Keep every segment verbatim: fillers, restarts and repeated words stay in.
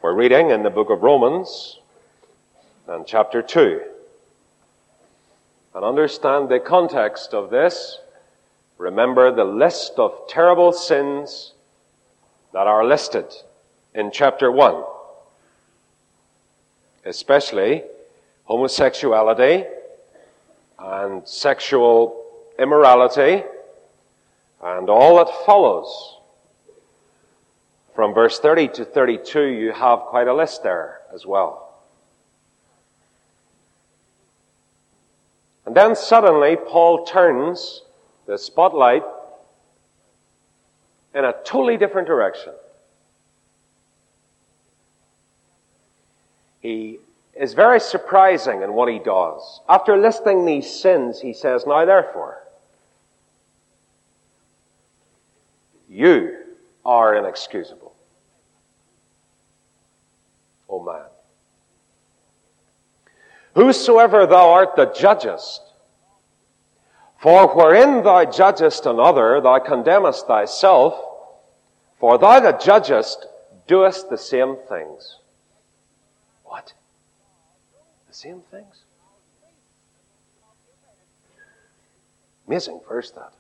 We're reading in the book of Romans and chapter two. And understand the context of this. Remember the list of terrible sins that are listed in chapter one. Especially homosexuality and sexual immorality and all that follows. From verse thirty to thirty-two, you have quite a list there as well. And then suddenly, Paul turns the spotlight in a totally different direction. He is very surprising in what he does. After listing these sins, he says, "Now therefore, you are inexcusable, O man. Whosoever thou art that judgest, for wherein thou judgest another, thou condemnest thyself, for thou that judgest doest the same things." What? The same things? Amazing verse, that.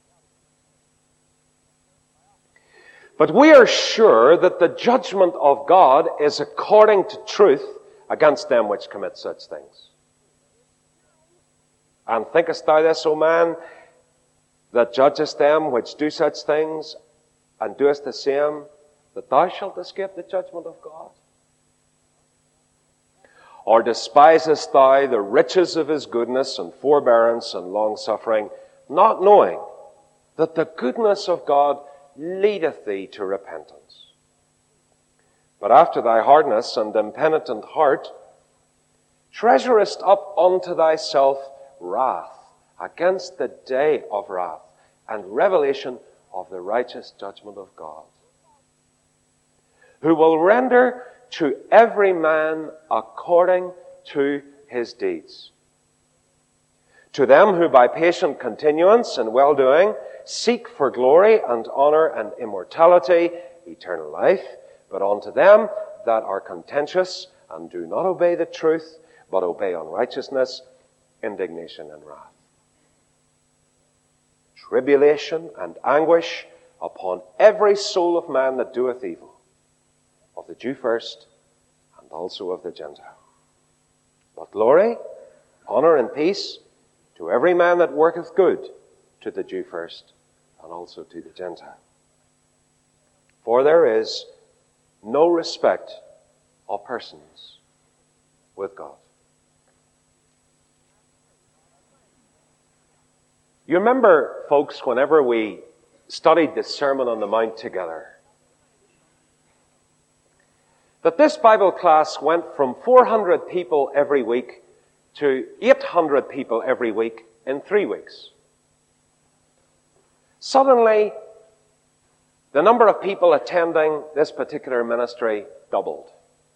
But we are sure that the judgment of God is according to truth against them which commit such things. And thinkest thou this, O man, that judgest them which do such things, and doest the same, that thou shalt escape the judgment of God? Or despisest thou the riches of his goodness and forbearance and long-suffering, not knowing that the goodness of God leadeth thee to repentance? But after thy hardness and impenitent heart, treasurest up unto thyself wrath against the day of wrath and revelation of the righteous judgment of God, who will render to every man according to his deeds. To them who by patient continuance and well-doing seek for glory and honor and immortality, eternal life, but unto them that are contentious and do not obey the truth, but obey unrighteousness, indignation and wrath, tribulation and anguish upon every soul of man that doeth evil, of the Jew first, and also of the Gentile. But glory, honor, and peace to every man that worketh good, to the Jew first, and also to the Gentile. For there is no respect of persons with God. You remember, folks, whenever we studied the Sermon on the Mount together, that this Bible class went from four hundred people every week to eight hundred people every week in three weeks. Suddenly, the number of people attending this particular ministry doubled.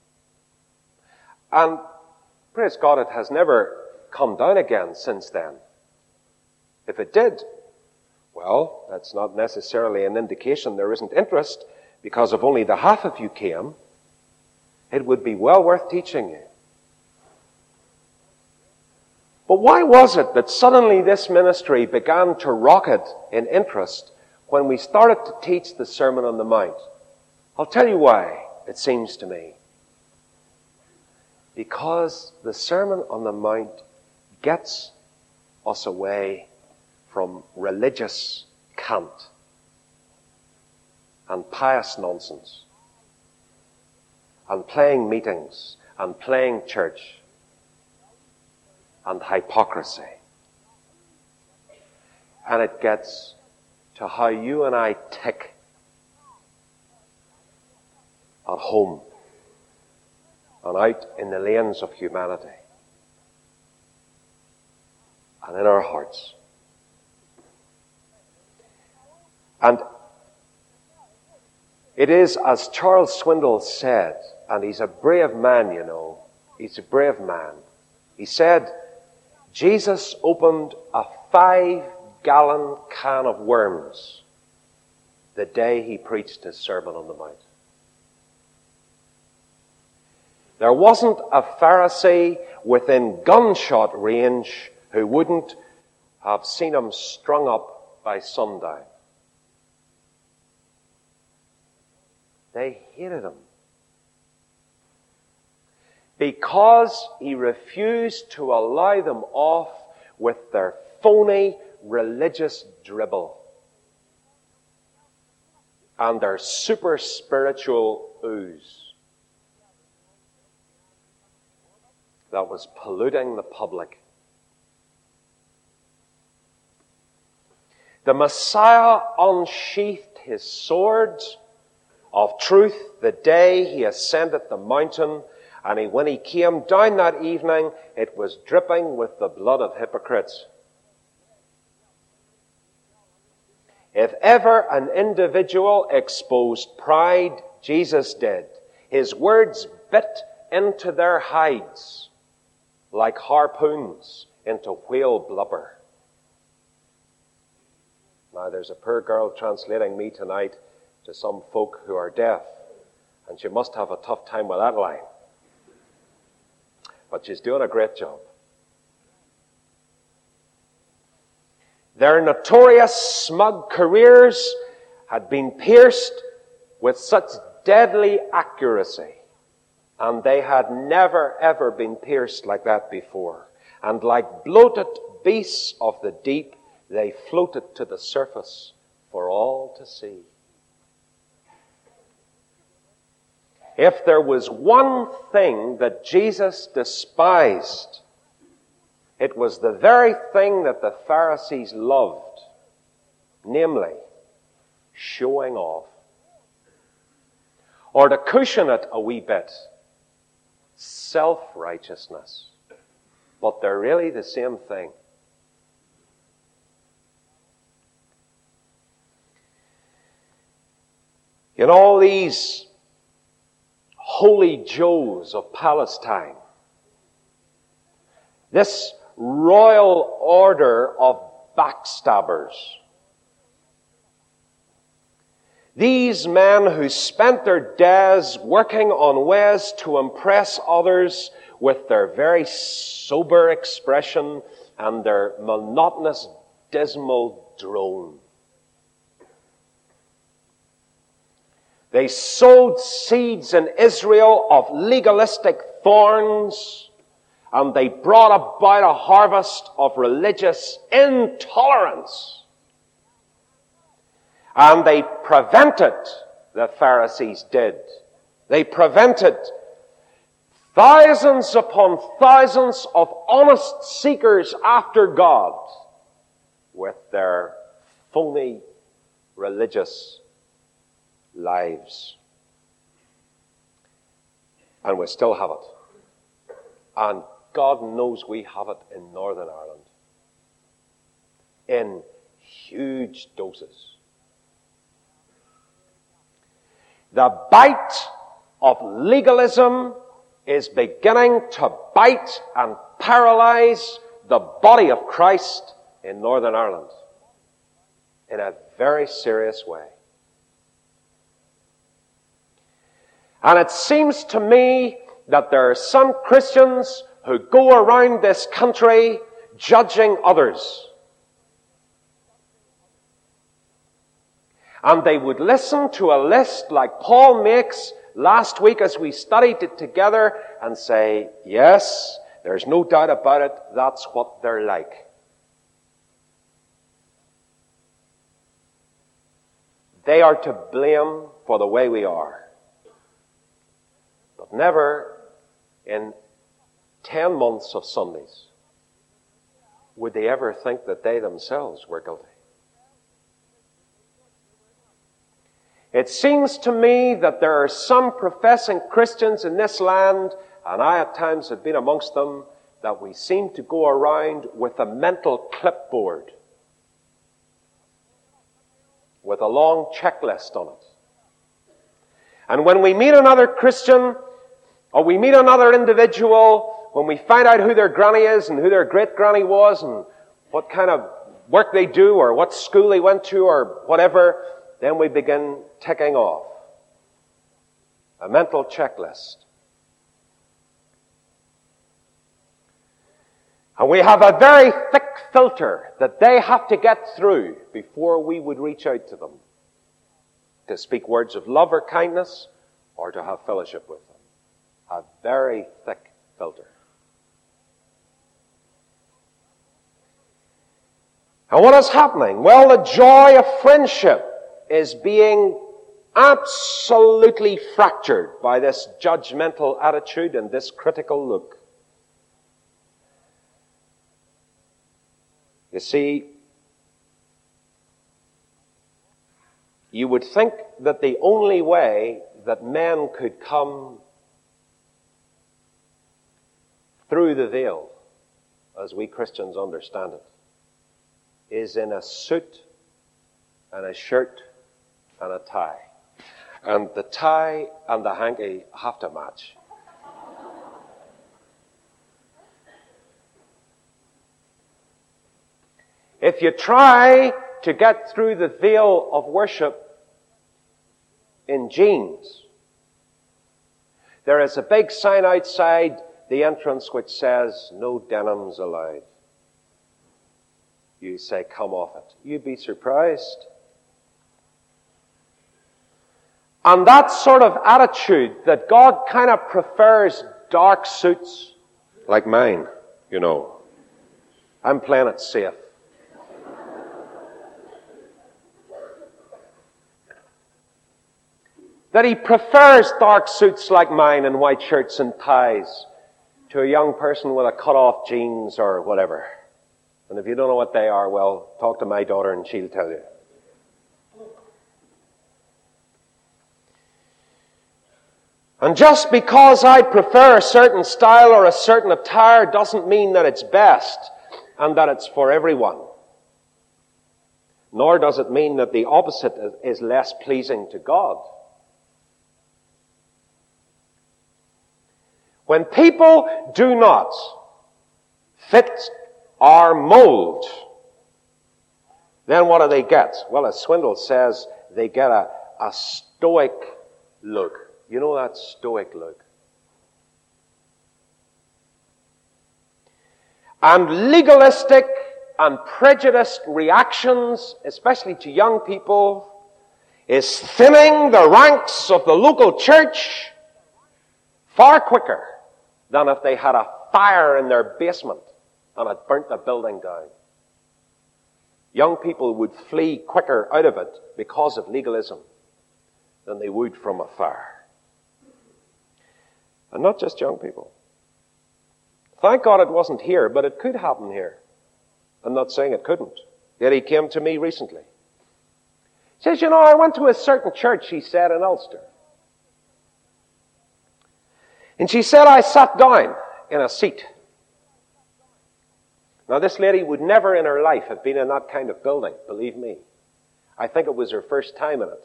And praise God, it has never come down again since then. If it did, well, that's not necessarily an indication there isn't interest, because if only the half of you came, it would be well worth teaching you. But why was it that suddenly this ministry began to rocket in interest when we started to teach the Sermon on the Mount? I'll tell you why, it seems to me. Because the Sermon on the Mount gets us away from religious cant and pious nonsense and playing meetings and playing church and hypocrisy. And it gets to how you and I tick at home and out in the lanes of humanity and in our hearts. And it is, as Charles Swindoll said, and he's a brave man, you know, he's a brave man. He said, Jesus opened a five-gallon can of worms the day he preached his Sermon on the Mount. There wasn't a Pharisee within gunshot range who wouldn't have seen him strung up by sundown. They hated him because he refused to allow them off with their phony religious dribble and their super spiritual ooze that was polluting the public. The Messiah unsheathed his sword of truth the day he ascended the mountain, and he, when he came down that evening, it was dripping with the blood of hypocrites. If ever an individual exposed pride, Jesus did. His words bit into their hides like harpoons into whale blubber. Now, there's a poor girl translating me tonight to some folk who are deaf, and she must have a tough time with that line. But she's doing a great job. Their notorious smug careers had been pierced with such deadly accuracy, and they had never ever been pierced like that before. And like bloated beasts of the deep, they floated to the surface for all to see. If there was one thing that Jesus despised, it was the very thing that the Pharisees loved, namely, showing off. Or to cushion it a wee bit, self-righteousness. But they're really the same thing. In all these holy Joes of Palestine, this royal order of backstabbers, these men who spent their days working on ways to impress others with their very sober expression and their monotonous, dismal drone. They sowed seeds in Israel of legalistic thorns, and they brought about a harvest of religious intolerance. And they prevented, the Pharisees did, they prevented thousands upon thousands of honest seekers after God with their phony religious lives. And we still have it. And God knows we have it in Northern Ireland. In huge doses. The bite of legalism is beginning to bite and paralyze the body of Christ in Northern Ireland in a very serious way. And it seems to me that there are some Christians who go around this country judging others. And they would listen to a list like Paul makes last week as we studied it together and say, yes, there's no doubt about it, that's what they're like. They are to blame for the way we are. But never in ten months of Sundays would they ever think that they themselves were guilty. It seems to me that there are some professing Christians in this land, and I at times have been amongst them, that we seem to go around with a mental clipboard with a long checklist on it. And when we meet another Christian, or we meet another individual, when we find out who their granny is and who their great-granny was and what kind of work they do or what school they went to or whatever, then we begin ticking off a mental checklist. And we have a very thick filter that they have to get through before we would reach out to them to speak words of love or kindness or to have fellowship with them. A very thick filter. And what is happening? Well, the joy of friendship is being absolutely fractured by this judgmental attitude and this critical look. You see, you would think that the only way that men could come through the veil, as we Christians understand it, is in a suit and a shirt and a tie. And the tie and the hanky have to match. If you try to get through the veil of worship in jeans, there is a big sign outside the entrance which says, "No denims allowed." You say, "Come off it." You'd be surprised. And that sort of attitude that God kind of prefers dark suits like mine, you know. I'm playing it safe. That he prefers dark suits like mine and white shirts and ties to a young person with a cut-off jeans or whatever. And if you don't know what they are, well, talk to my daughter and she'll tell you. And just because I prefer a certain style or a certain attire doesn't mean that it's best and that it's for everyone. Nor does it mean that the opposite is less pleasing to God. When people do not fit our mold, then what do they get? Well, as Swindoll says, they get a, a stoic look. You know that stoic look? And legalistic and prejudiced reactions, especially to young people, is thinning the ranks of the local church far quicker than if they had a fire in their basement and it burnt the building down. Young people would flee quicker out of it because of legalism than they would from a fire. And not just young people. Thank God it wasn't here, but it could happen here. I'm not saying it couldn't. Yet he came to me recently. He says, you know, I went to a certain church, he said, in Ulster. And she said, I sat down in a seat. Now, this lady would never in her life have been in that kind of building, believe me. I think it was her first time in it.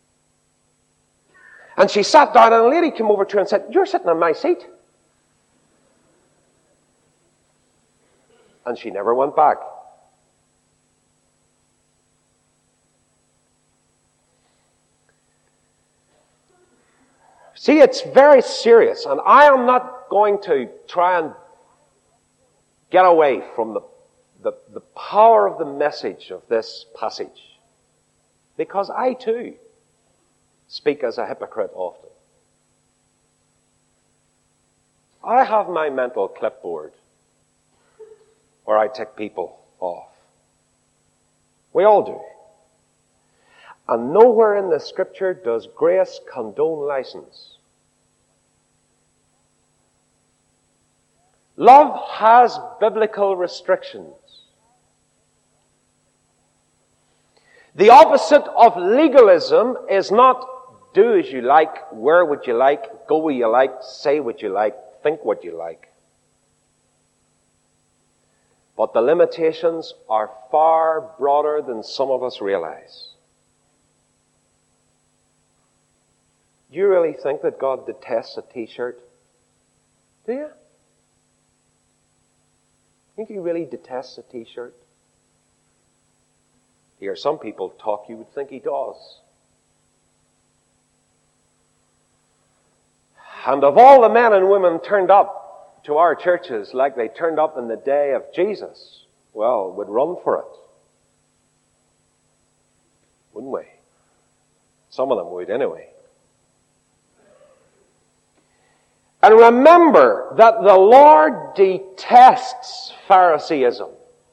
And she sat down, and a lady came over to her and said, you're sitting on my seat. And she never went back. See, it's very serious, and I am not going to try and get away from the, the, the power of the message of this passage. Because I too speak as a hypocrite often. I have my mental clipboard where I tick people off. We all do. And nowhere in the Scripture does grace condone license. Love has biblical restrictions. The opposite of legalism is not do as you like, wear what you like, go where you like, say what you like, think what you like. But the limitations are far broader than some of us realize. Do you really think that God detests a t-shirt? Do you? Think he really detests a t-shirt? Hear some people talk, you would think he does. And of all the men and women turned up to our churches like they turned up in the day of Jesus, well, we'd run for it. Wouldn't we? Some of them would anyway. And remember that the Lord detests Phariseeism.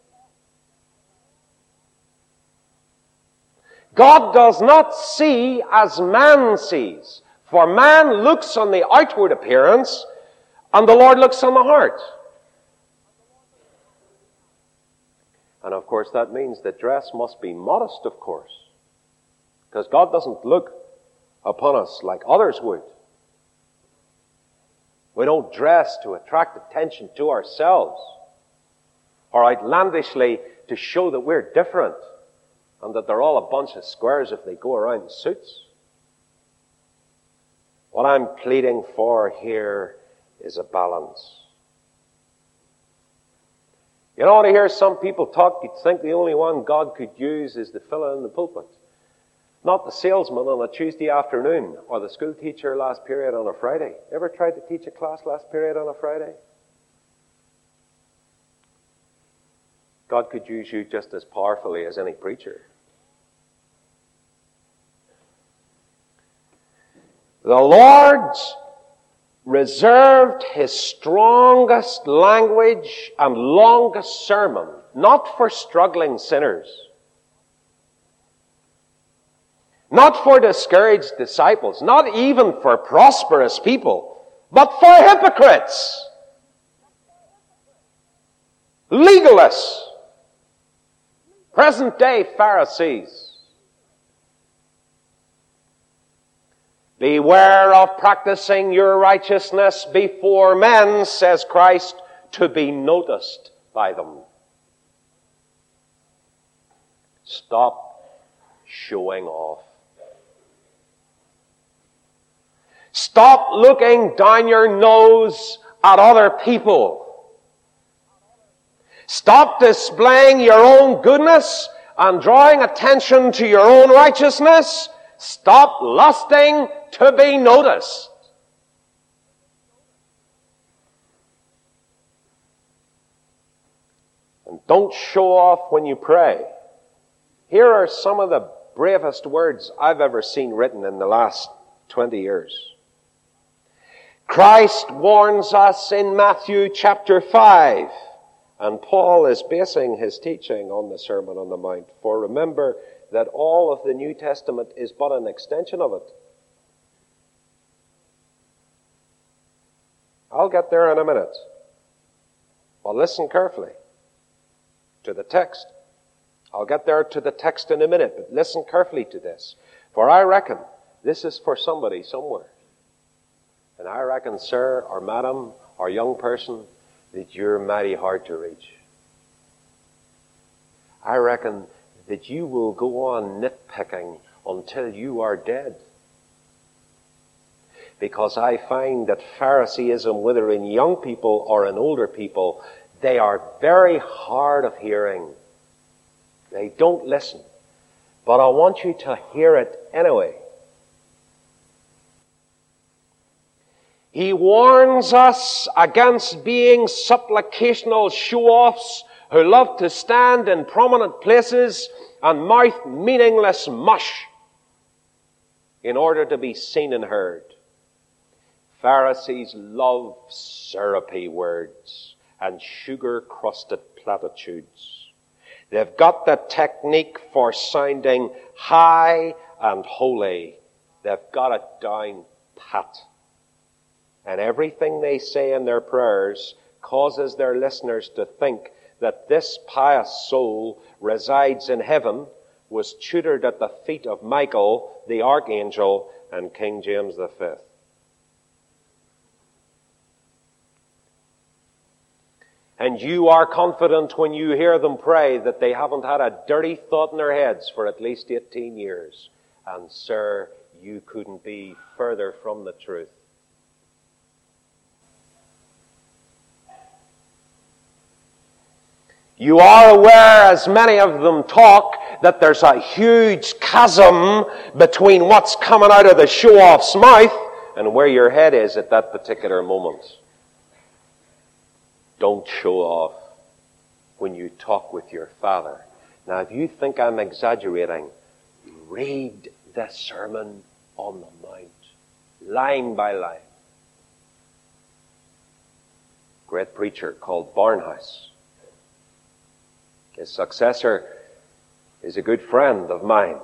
God does not see as man sees. For man looks on the outward appearance, and the Lord looks on the heart. And of course that means that dress must be modest, of course. Because God doesn't look upon us like others would. We don't dress to attract attention to ourselves, or outlandishly to show that we're different and that they're all a bunch of squares if they go around in suits. What I'm pleading for here is a balance. You know, to hear some people talk, you'd think the only one God could use is the fellow in the pulpit. Not the salesman on a Tuesday afternoon or the school teacher last period on a Friday. Ever tried to teach a class last period on a Friday? God could use you just as powerfully as any preacher. The Lord reserved His strongest language and longest sermon, not for struggling sinners, not for discouraged disciples, not even for prosperous people, but for hypocrites, legalists, present-day Pharisees. Beware of practicing your righteousness before men, says Christ, to be noticed by them. Stop showing off. Stop looking down your nose at other people. Stop displaying your own goodness and drawing attention to your own righteousness. Stop lusting to be noticed. And don't show off when you pray. Here are some of the bravest words I've ever seen written in the last twenty years. Christ warns us in Matthew chapter five, and Paul is basing his teaching on the Sermon on the Mount. For remember that all of the New Testament is but an extension of it. I'll get there in a minute. But listen carefully to the text. I'll get there to the text in a minute, but listen carefully to this. For I reckon this is for somebody somewhere. And I reckon, sir, or madam, or young person, that you're mighty hard to reach. I reckon that you will go on nitpicking until you are dead. Because I find that Phariseeism, whether in young people or in older people, they are very hard of hearing. They don't listen. But I want you to hear it anyway. He warns us against being supplicational show-offs who love to stand in prominent places and mouth meaningless mush in order to be seen and heard. Pharisees love syrupy words and sugar-crusted platitudes. They've got the technique for sounding high and holy. They've got it down pat. And everything they say in their prayers causes their listeners to think that this pious soul resides in heaven, was tutored at the feet of Michael, the archangel, and King James the Fifth. And you are confident when you hear them pray that they haven't had a dirty thought in their heads for at least eighteen years. And sir, you couldn't be further from the truth. You are aware, as many of them talk, that there's a huge chasm between what's coming out of the show-off's mouth and where your head is at that particular moment. Don't show off when you talk with your Father. Now, if you think I'm exaggerating, read the Sermon on the Mount, line by line. Great preacher called Barnhouse. His successor is a good friend of mine,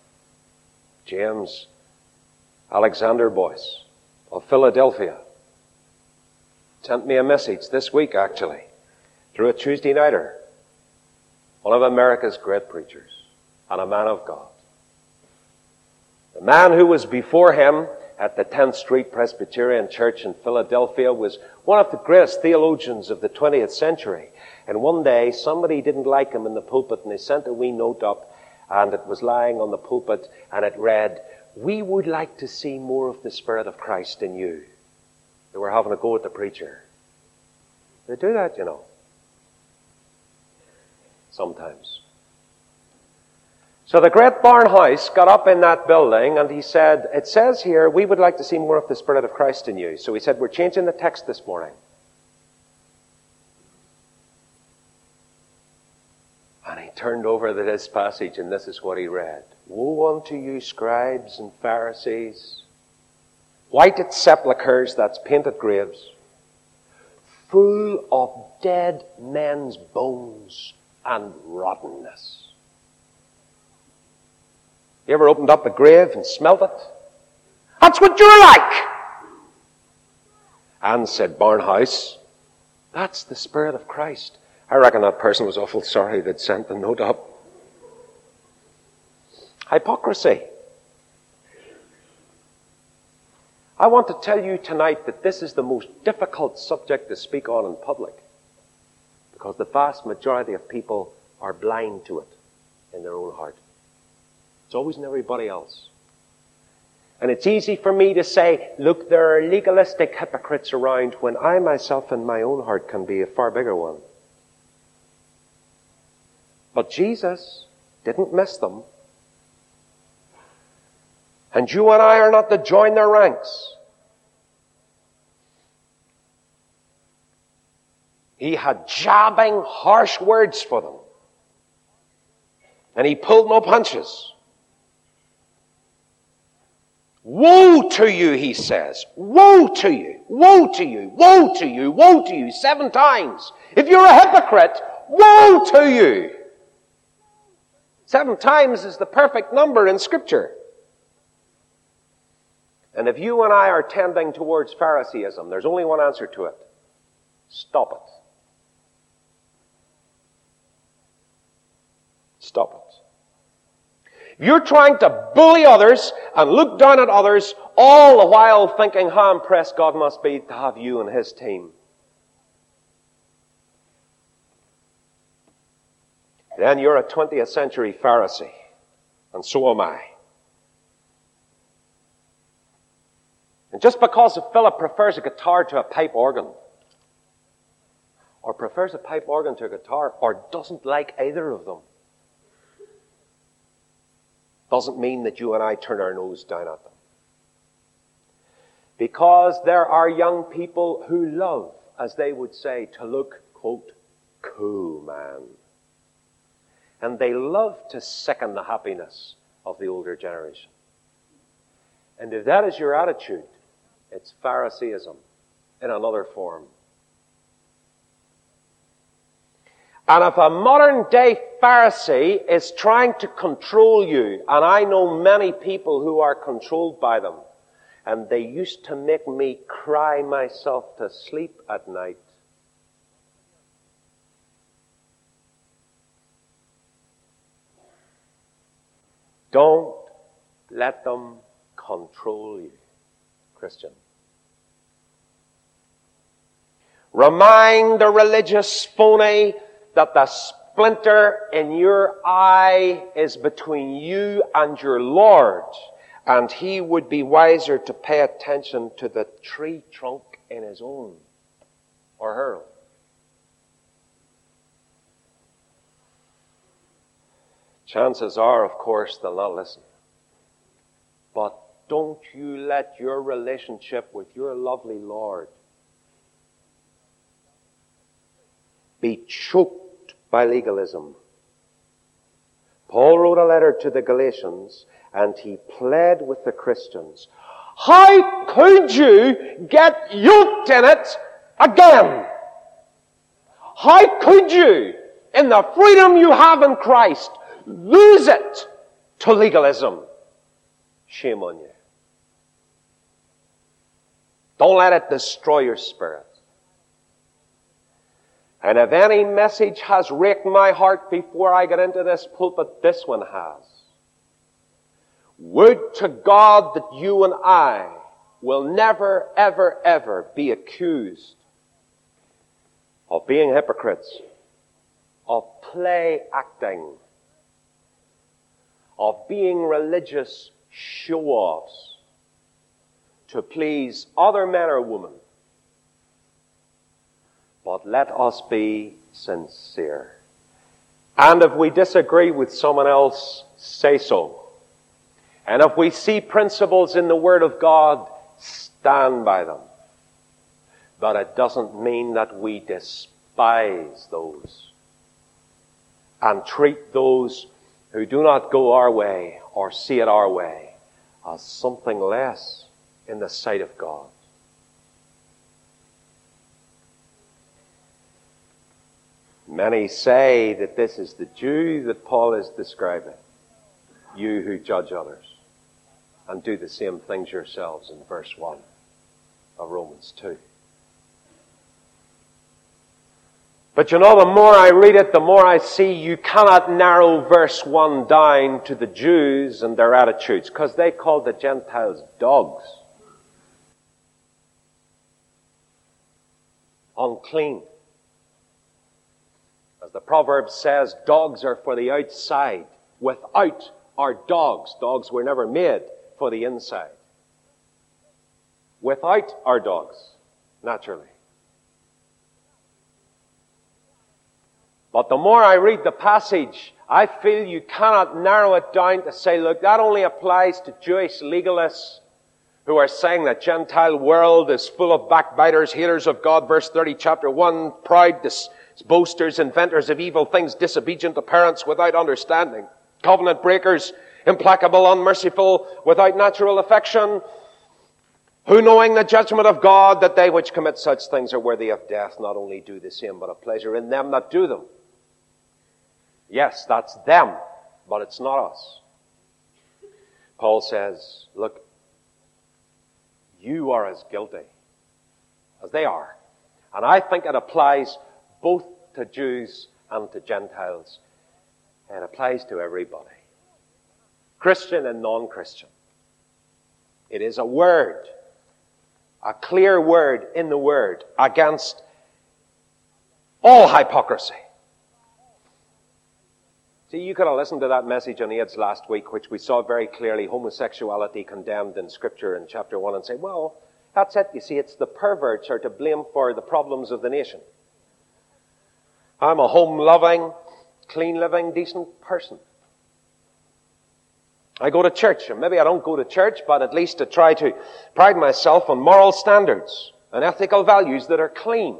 James Alexander Boyce of Philadelphia. Sent me a message this week, actually, through a Tuesday nighter. One of America's great preachers and a man of God. The man who was before him at the tenth Street Presbyterian Church in Philadelphia was one of the greatest theologians of the twentieth century. And one day, somebody didn't like him in the pulpit, and they sent a wee note up, and it was lying on the pulpit, and it read, "We would like to see more of the Spirit of Christ in you." They were having a go at the preacher. They do that, you know. Sometimes. So the great Barnhouse got up in that building and he said, it says here, we would like to see more of the Spirit of Christ in you. So he said, we're changing the text this morning. And he turned over to this passage and this is what he read. Woe unto you, scribes and Pharisees, whited sepulchres, that's painted graves, full of dead men's bones and rottenness. You ever opened up a grave and smelt it? That's what you're like! And said Barnhouse, that's the Spirit of Christ. I reckon that person was awful sorry they'd sent the note up. Hypocrisy. I want to tell you tonight that this is the most difficult subject to speak on in public because the vast majority of people are blind to it in their own heart. It's always in everybody else. And it's easy for me to say, look, there are legalistic hypocrites around when I myself in my own heart can be a far bigger one. But Jesus didn't miss them. And you and I are not to join their ranks. He had jabbing, harsh words for them. And he pulled no punches. Woe to you, he says. Woe to you. Woe to you. Woe to you. Woe to you. Seven times. If you're a hypocrite, woe to you. Seven times is the perfect number in Scripture. And if you and I are tending towards Phariseeism, there's only one answer to it. Stop it. Stop it. If you're trying to bully others and look down at others, all the while thinking how impressed God must be to have you and His team, then you're a twentieth century Pharisee. And so am I. And just because a fella prefers a guitar to a pipe organ, or prefers a pipe organ to a guitar, or doesn't like either of them, doesn't mean that you and I turn our nose down at them. Because there are young people who love, as they would say, to look, quote, cool, man. And they love to sicken the happiness of the older generation. And if that is your attitude, it's Phariseeism in another form. And if a modern day Pharisee is trying to control you, and I know many people who are controlled by them, and they used to make me cry myself to sleep at night. Don't let them control you, Christian. Remind the religious phony that the splinter in your eye is between you and your Lord, and he would be wiser to pay attention to the tree trunk in his own or her own. Chances are, of course, they'll not listen. But don't you let your relationship with your lovely Lord be choked by legalism. Paul wrote a letter to the Galatians and he pled with the Christians. How could you get yoked in it again? How could you, in the freedom you have in Christ, lose it to legalism? Shame on you. Don't let it destroy your spirit. And if any message has raked my heart before I get into this pulpit, this one has. Would to God that you and I will never, ever, ever be accused of being hypocrites, of play acting, of being religious show-offs to please other men or women. But let us be sincere. And if we disagree with someone else, say so. And if we see principles in the Word of God, stand by them. But it doesn't mean that we despise those and treat those who do not go our way or see it our way as something less in the sight of God. Many say that this is the Jew that Paul is describing. You who judge others and do the same things yourselves in verse one of Romans two. But you know, the more I read it, the more I see you cannot narrow verse one down to the Jews and their attitudes, because they called the Gentiles dogs. Unclean. As the proverb says, dogs are for the outside. Without are dogs. Dogs were never made for the inside. Without are dogs, naturally. But the more I read the passage, I feel you cannot narrow it down to say, look, that only applies to Jewish legalists who are saying that Gentile world is full of backbiters, haters of God, verse thirty, chapter one, proud, dis- boasters, inventors of evil things, disobedient to parents without understanding, covenant breakers, implacable, unmerciful, without natural affection, who knowing the judgment of God, that they which commit such things are worthy of death, not only do the same, but have pleasure in them that do them. Yes, that's them, but it's not us. Paul says, look, you are as guilty as they are. And I think it applies both to Jews and to Gentiles. It applies to everybody. Christian and non-Christian. It is a word, a clear word in the Word against all hypocrisy. See, you could have listened to that message on AIDS last week, which we saw very clearly homosexuality condemned in Scripture in chapter one, and say, well, that's it. You see, it's the perverts are to blame for the problems of the nation. I'm a home-loving, clean-living, decent person. I go to church, and maybe I don't go to church, but at least to try to pride myself on moral standards and ethical values that are clean.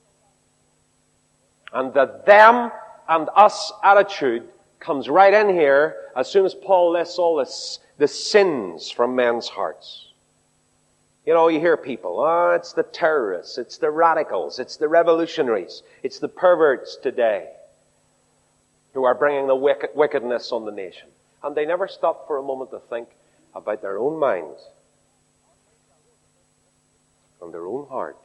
And the them and us attitude comes right in here as soon as Paul lists all this, the sins from men's hearts. You know, you hear people, oh, it's the terrorists, it's the radicals, it's the revolutionaries, it's the perverts today who are bringing the wicked, wickedness on the nation. And they never stop for a moment to think about their own minds and their own heart.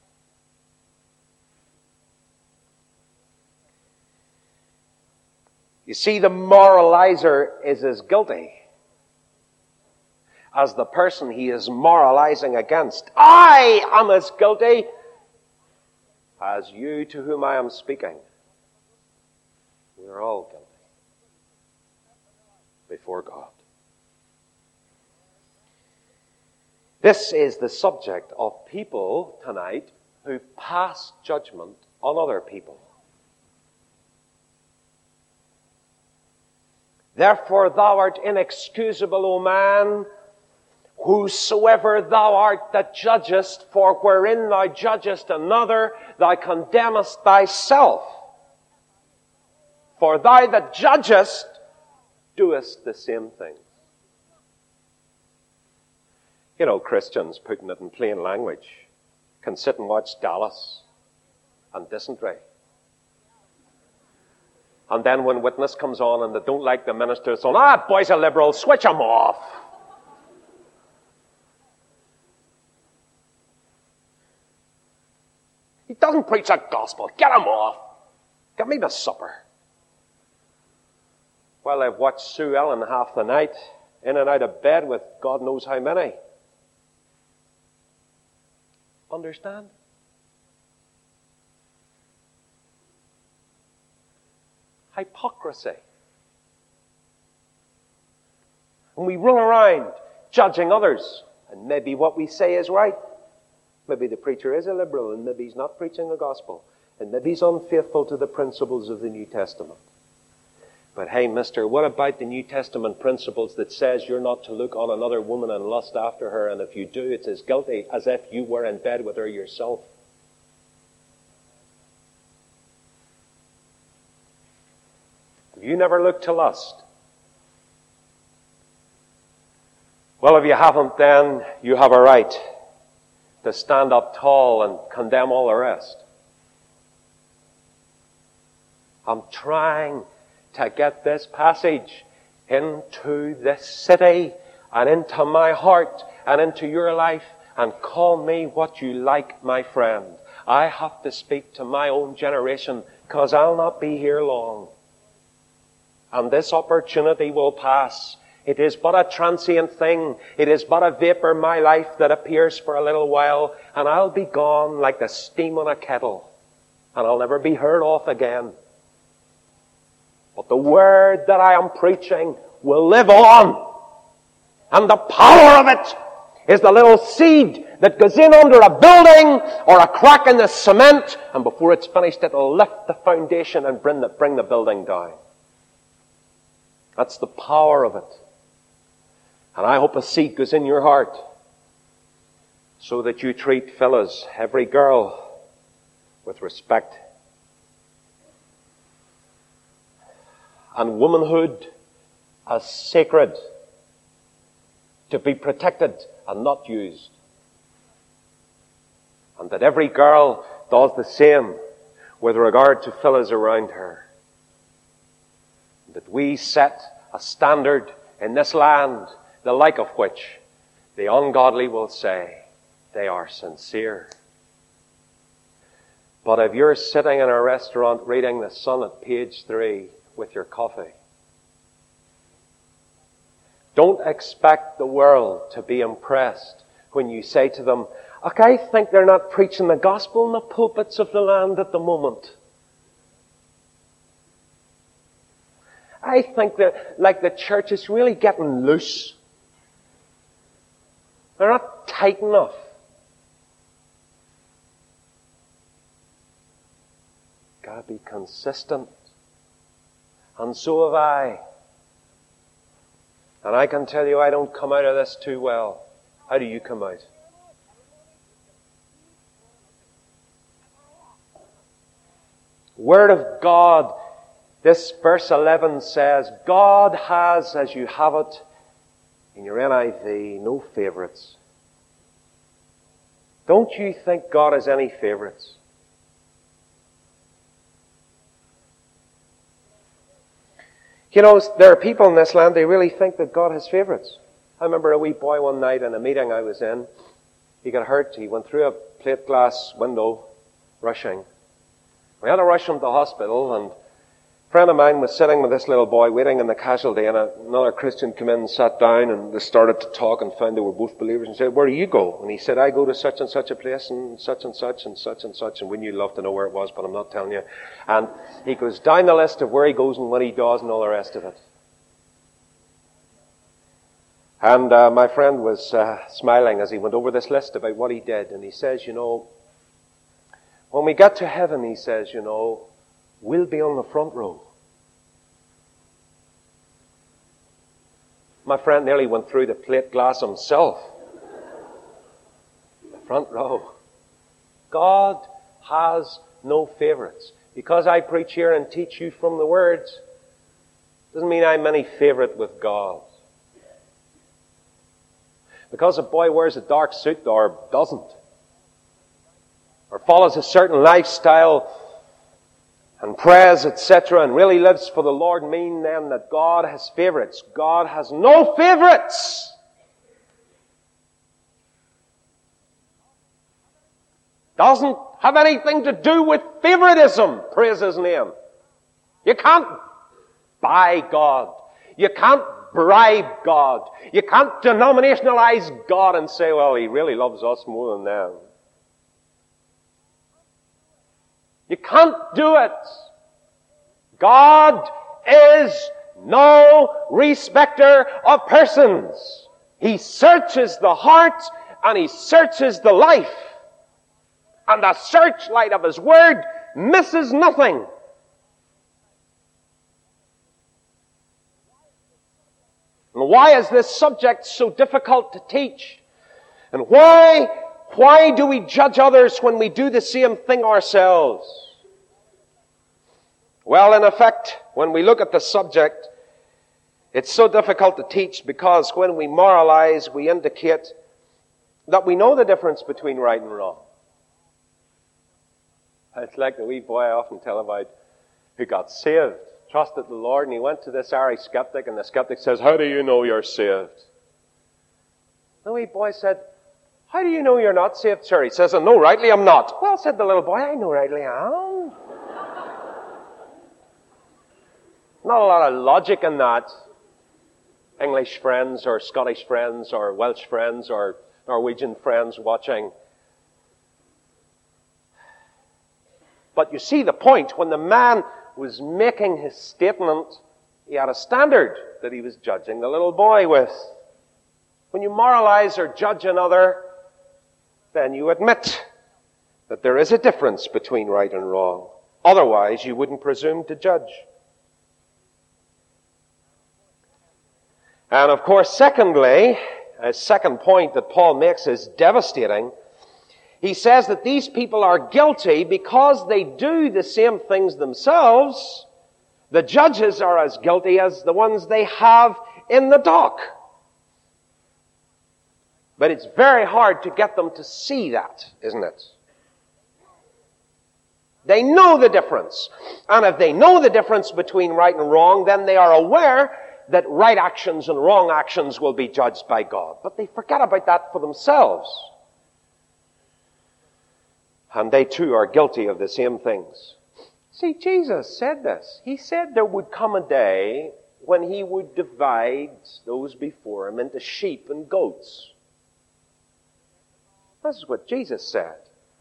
You see, the moralizer is as guilty as the person he is moralizing against. I am as guilty as you to whom I am speaking. We are all guilty before God. This is the subject of people tonight who pass judgment on other people. Therefore thou art inexcusable, O man, Whosoever thou art that judgest, for wherein thou judgest another, thou condemnest thyself. For thou that judgest, doest the same thing. You know, Christians, putting it in plain language, can sit and watch Dallas and dysentery. And then when witness comes on and they don't like the minister, it's on, ah, boy's a liberal, switch him off. He doesn't preach the gospel. Get him off. Get me the supper. Well, I've watched Sue Ellen half the night, in and out of bed with God knows how many. Understand? Hypocrisy. And we run around judging others, and maybe what we say is right. Maybe the preacher is a liberal, and maybe he's not preaching the gospel, and maybe he's unfaithful to the principles of the New Testament. But hey, mister, what about the New Testament principles that says you're not to look on another woman and lust after her, and if you do, it's as guilty as if you were in bed with her yourself? Have you never looked to lust? Well, if you haven't, then you have a right to stand up tall and condemn all the rest. I'm trying to get this passage into this city and into my heart and into your life, and call me what you like, my friend. I have to speak to my own generation, because I'll not be here long. And this opportunity will pass. It is but a transient thing. It is but a vapor, my life, that appears for a little while, and I'll be gone like the steam on a kettle, and I'll never be heard of again. But the word that I am preaching will live on, and the power of it is the little seed that goes in under a building or a crack in the cement, and before it's finished, it'll lift the foundation and bring the, bring the building down. That's the power of it. And I hope a seed goes in your heart so that you treat fellas, every girl, with respect. And womanhood as sacred, to be protected and not used. And that every girl does the same with regard to fellas around her. That we set a standard in this land, the like of which the ungodly will say they are sincere. But if you're sitting in a restaurant reading the Sun at page three with your coffee, don't expect the world to be impressed when you say to them, "Okay, I think they're not preaching the gospel in the pulpits of the land at the moment. I think that, like, the church is really getting loose. They're not tight enough." Gotta be consistent. And so have I. And I can tell you I don't come out of this too well. How do you come out? Word of God. This verse eleven says, God has, as you have it in your N I V, no favorites. Don't you think God has any favorites? You know, there are people in this land, they really think that God has favorites. I remember a wee boy one night in a meeting I was in. He got hurt. He went through a plate glass window, rushing. We had to rush him to the hospital, and a friend of mine was sitting with this little boy waiting in the casualty, and another Christian came in and sat down, and they started to talk and found they were both believers, and said, "Where do you go?" And he said, "I go to such and such a place, and such and such, and such and such." And wouldn't you love to know where it was, but I'm not telling you. And he goes down the list of where he goes and what he does and all the rest of it. And uh, my friend was uh, smiling as he went over this list about what he did, and he says, "You know, when we get to heaven," he says, "you know, we'll be on the front row." My friend nearly went through the plate glass himself. Front row. God has no favorites. Because I preach here and teach you from the words, doesn't mean I'm any favorite with God. Because a boy wears a dark suit or doesn't, or follows a certain lifestyle and prays, et cetera, and really lives for the Lord, mean then that God has favorites. God has no favorites. Doesn't have anything to do with favoritism. Praise His name. You can't buy God. You can't bribe God. You can't denominationalize God and say, well, He really loves us more than them. You can't do it. God is no respecter of persons. He searches the heart and He searches the life. And the searchlight of His Word misses nothing. And why is this subject so difficult to teach? And why, why do we judge others when we do the same thing ourselves? Well, in effect, when we look at the subject, it's so difficult to teach because when we moralize, we indicate that we know the difference between right and wrong. It's like the wee boy I often tell about who got saved, trusted the Lord, and he went to this Irish skeptic, and the skeptic says, how do you know you're saved? The wee boy said, how do you know you're not saved, sir? He says, I know rightly I'm not. Well, said the little boy, I know rightly I am. Not a lot of logic in that. English friends or Scottish friends or Welsh friends or Norwegian friends watching. But you see the point. When the man was making his statement, he had a standard that he was judging the little boy with. When you moralize or judge another, then you admit that there is a difference between right and wrong. Otherwise, you wouldn't presume to judge. And of course, secondly, a second point that Paul makes is devastating. He says that these people are guilty because they do the same things themselves. The judges are as guilty as the ones they have in the dock. But it's very hard to get them to see that, isn't it? They know the difference. And if they know the difference between right and wrong, then they are aware that right actions and wrong actions will be judged by God. But they forget about that for themselves. And they too are guilty of the same things. See, Jesus said this. He said there would come a day when He would divide those before Him into sheep and goats. This is what Jesus said.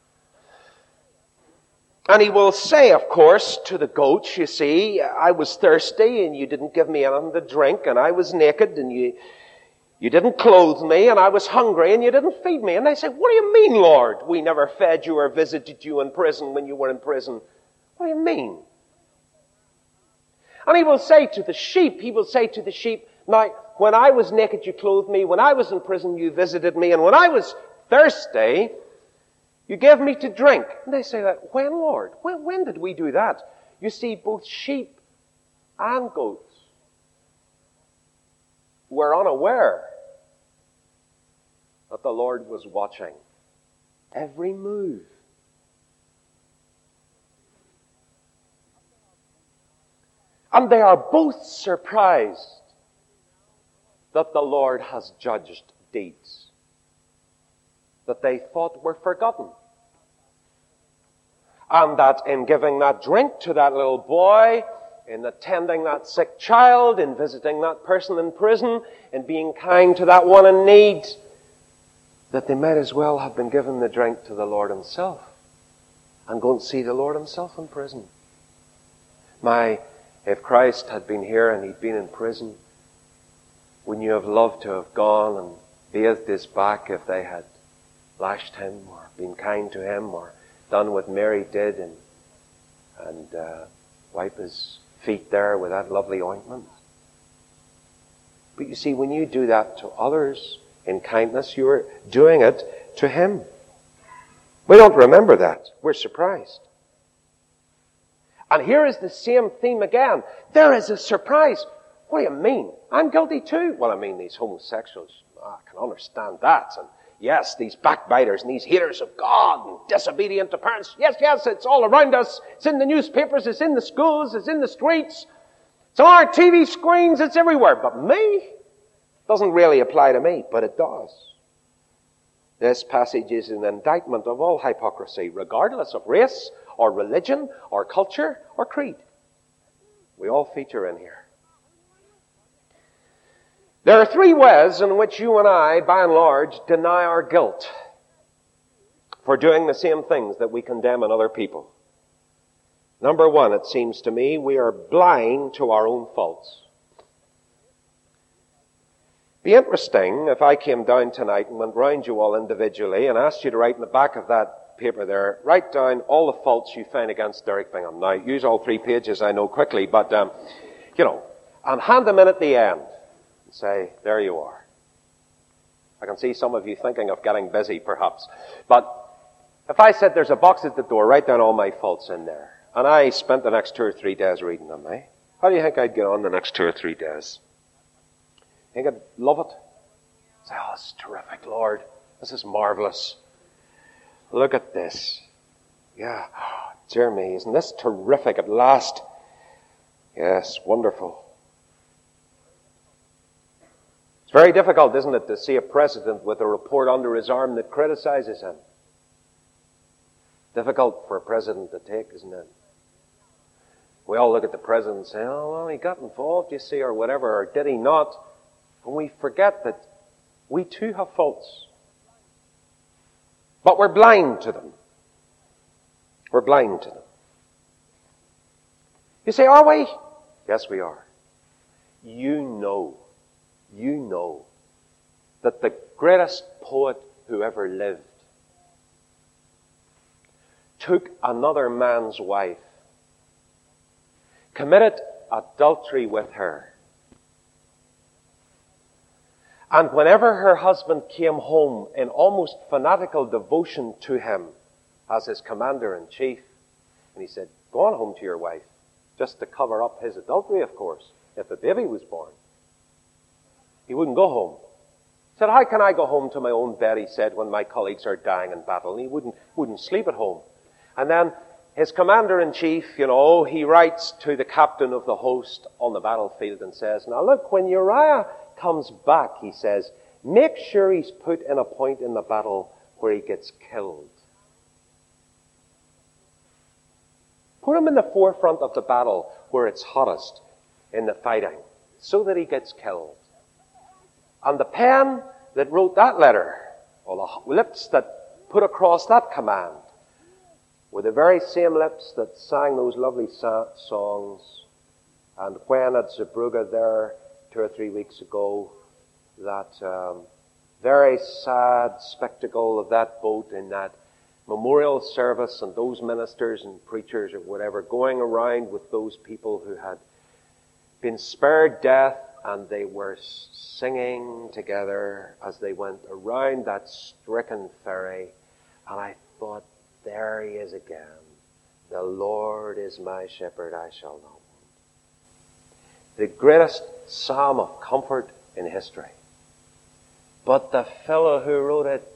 And He will say, of course, to the goats, you see, I was thirsty and you didn't give me anything to drink, and I was naked and you You didn't clothe me, and I was hungry, and you didn't feed me. And they say, what do you mean, Lord? We never fed you or visited you in prison when you were in prison. What do you mean? And He will say to the sheep, He will say to the sheep, now, when I was naked, you clothed me. When I was in prison, you visited me. And when I was thirsty, you gave me to drink. And they say, that, when, Lord? When, when did we do that? You see, both sheep and goats were unaware that the Lord was watching every move. And they are both surprised that the Lord has judged deeds that they thought were forgotten. And that in giving that drink to that little boy, in attending that sick child, in visiting that person in prison, in being kind to that one in need, that they might as well have been given the drink to the Lord Himself and go and see the Lord Himself in prison. My, if Christ had been here and He'd been in prison, wouldn't you have loved to have gone and bathed His back if they had lashed Him or been kind to Him or done what Mary did and, and uh, wipe His feet there with that lovely ointment? But you see, when you do that to others in kindness, you are doing it to Him. We don't remember that. We're surprised. And here is the same theme again. There is a surprise. What do you mean? I'm guilty too. Well, I mean, these homosexuals, I can understand that. And yes, these backbiters and these haters of God and disobedient to parents. Yes, yes, it's all around us. It's in the newspapers, it's in the schools, it's in the streets. It's on our T V screens, it's everywhere. But me? Doesn't really apply to me, but it does. This passage is an indictment of all hypocrisy, regardless of race, or religion, or culture, or creed. We all feature in here. There are three ways in which you and I, by and large, deny our guilt for doing the same things that we condemn in other people. Number one, it seems to me, we are blind to our own faults. Be interesting if I came down tonight and went round you all individually and asked you to write in the back of that paper there, write down all the faults you find against Derek Bingham. Now, use all three pages, I know, quickly, but, um, you know, and hand them in at the end and say, there you are. I can see some of you thinking of getting busy, perhaps. But if I said there's a box at the door, write down all my faults in there, and I spent the next two or three days reading them, eh? How do you think I'd get on the next two or three days? I think I'd love it. Say, oh, this is terrific, Lord. This is marvelous. Look at this. Yeah. Oh, dear me, isn't this terrific at last? Yes, wonderful. It's very difficult, isn't it, to see a president with a report under his arm that criticizes him. Difficult for a president to take, isn't it? We all look at the president and say, oh, well, he got involved, you see, or whatever, or did he not? And we forget that we too have faults. But we're blind to them. We're blind to them. You say, are we? Yes, we are. You know, you know that the greatest poet who ever lived took another man's wife, committed adultery with her, and whenever her husband came home in almost fanatical devotion to him as his commander-in-chief, and he said, go on home to your wife, just to cover up his adultery, of course, if a baby was born. He wouldn't go home. He said, how can I go home to my own bed, he said, when my colleagues are dying in battle? And he wouldn't, wouldn't sleep at home. And then his commander-in-chief, you know, he writes to the captain of the host on the battlefield and says, now look, when Uriah comes back, he says, make sure he's put in a point in the battle where he gets killed. Put him in the forefront of the battle where it's hottest in the fighting, so that he gets killed. And the pen that wrote that letter, or the lips that put across that command, were the very same lips that sang those lovely sa- songs. And when at Zeebrugge there, two or three weeks ago, that um, very sad spectacle of that boat in that memorial service, and those ministers and preachers or whatever going around with those people who had been spared death, and they were singing together as they went around that stricken ferry. And I thought, there he is again. The Lord is my shepherd, I shall not want. The greatest psalm of comfort in history. But the fellow who wrote it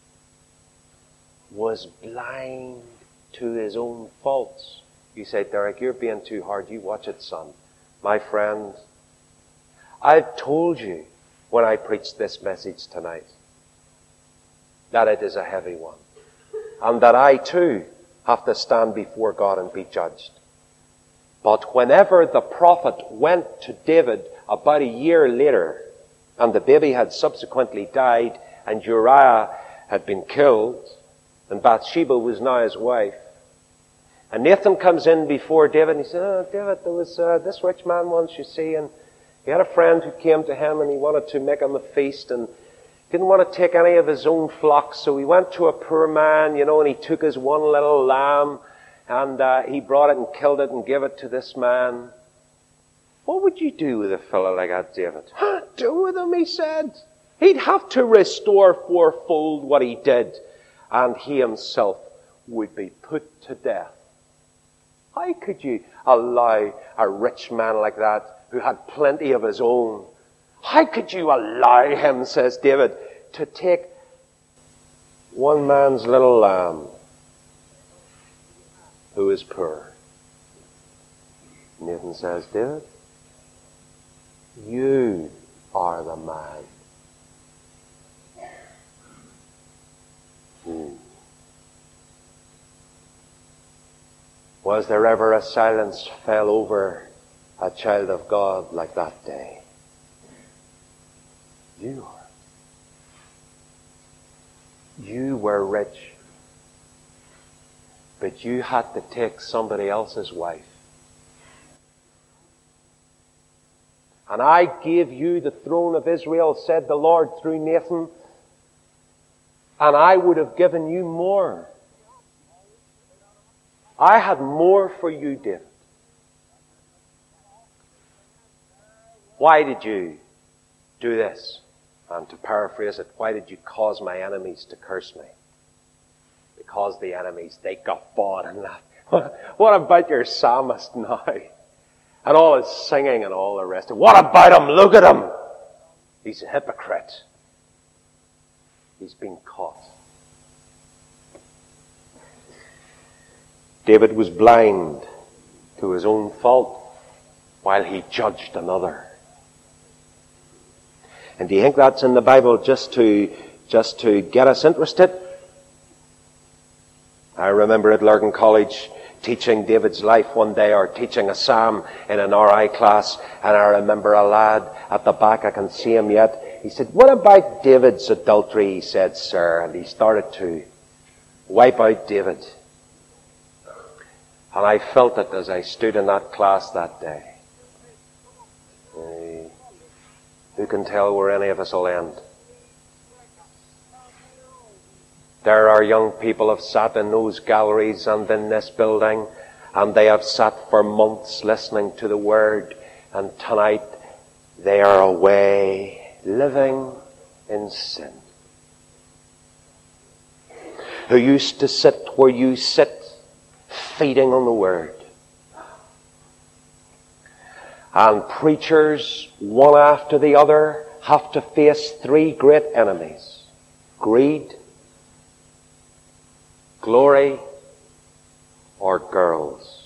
was blind to his own faults. You say, Derek, you're being too hard. You watch it, son. My friend, I've told you when I preached this message tonight that it is a heavy one. And that I too have to stand before God and be judged. But whenever the prophet went to David about a year later, and the baby had subsequently died, and Uriah had been killed, and Bathsheba was now his wife, and Nathan comes in before David, and he said, oh, David, there was uh, this rich man once, you see, and he had a friend who came to him, and he wanted to make him a feast, and didn't want to take any of his own flocks, so he went to a poor man, you know, and he took his one little lamb, and uh, he brought it and killed it and gave it to this man. What would you do with a fellow like that, David? Do with him, he said. He'd have to restore fourfold what he did. and he himself would be put to death. How could you allow a rich man like that, who had plenty of his own, how could you allow him, says David, to take one man's little lamb who is poor? Nathan says, David, you are the man. Hmm. Was there ever a silence fell over a child of God like that day? You are. You were rich, but you had to take somebody else's wife. And I gave you the throne of Israel, said the Lord through Nathan, and I would have given you more. I had more for you, David. Why did you do this? And to paraphrase it, why did you cause my enemies to curse me? Because the enemies, they guffawed and laughed. What about your psalmist now? And all his singing and all the rest of it. What about him? Look at him. He's a hypocrite. He's been caught. David was blind to his own fault while he judged another. And do you think that's in the Bible just to, just to get us interested? I remember at Lurgan College teaching David's life one day, or teaching a psalm in an R I class, and I remember a lad at the back, I can see him yet. He said, what about David's adultery? He said, sir. And he started to wipe out David. And I felt it as I stood in that class that day. Uh, who can tell where any of us will end? There are young people have sat in those galleries and in this building, and they have sat for months listening to the Word, and tonight they are away living in sin. Who used to sit where you sit, feeding on the Word. And preachers, one after the other, have to face three great enemies: greed, glory, or girls.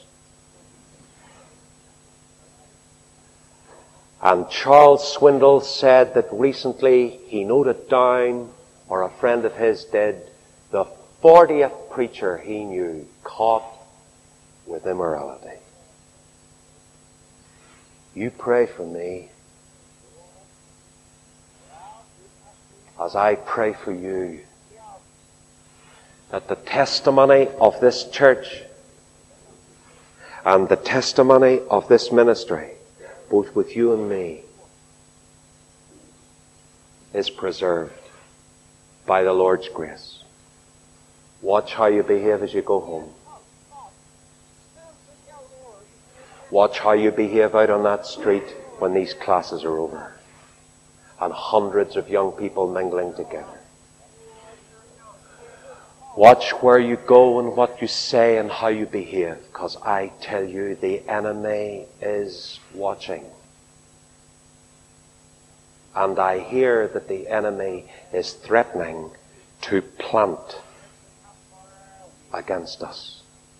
And Charles Swindoll said that recently he noted down, or a friend of his did, the fortieth preacher he knew caught with immorality. You pray for me as I pray for you, that the testimony of this church and the testimony of this ministry, both with you and me, is preserved by the Lord's grace. Watch how you behave as you go home. Watch how you behave out on that street when these classes are over, and hundreds of young people mingling together. Watch where you go and what you say and how you behave, because I tell you, the enemy is watching. And I hear that the enemy is threatening to plant against us.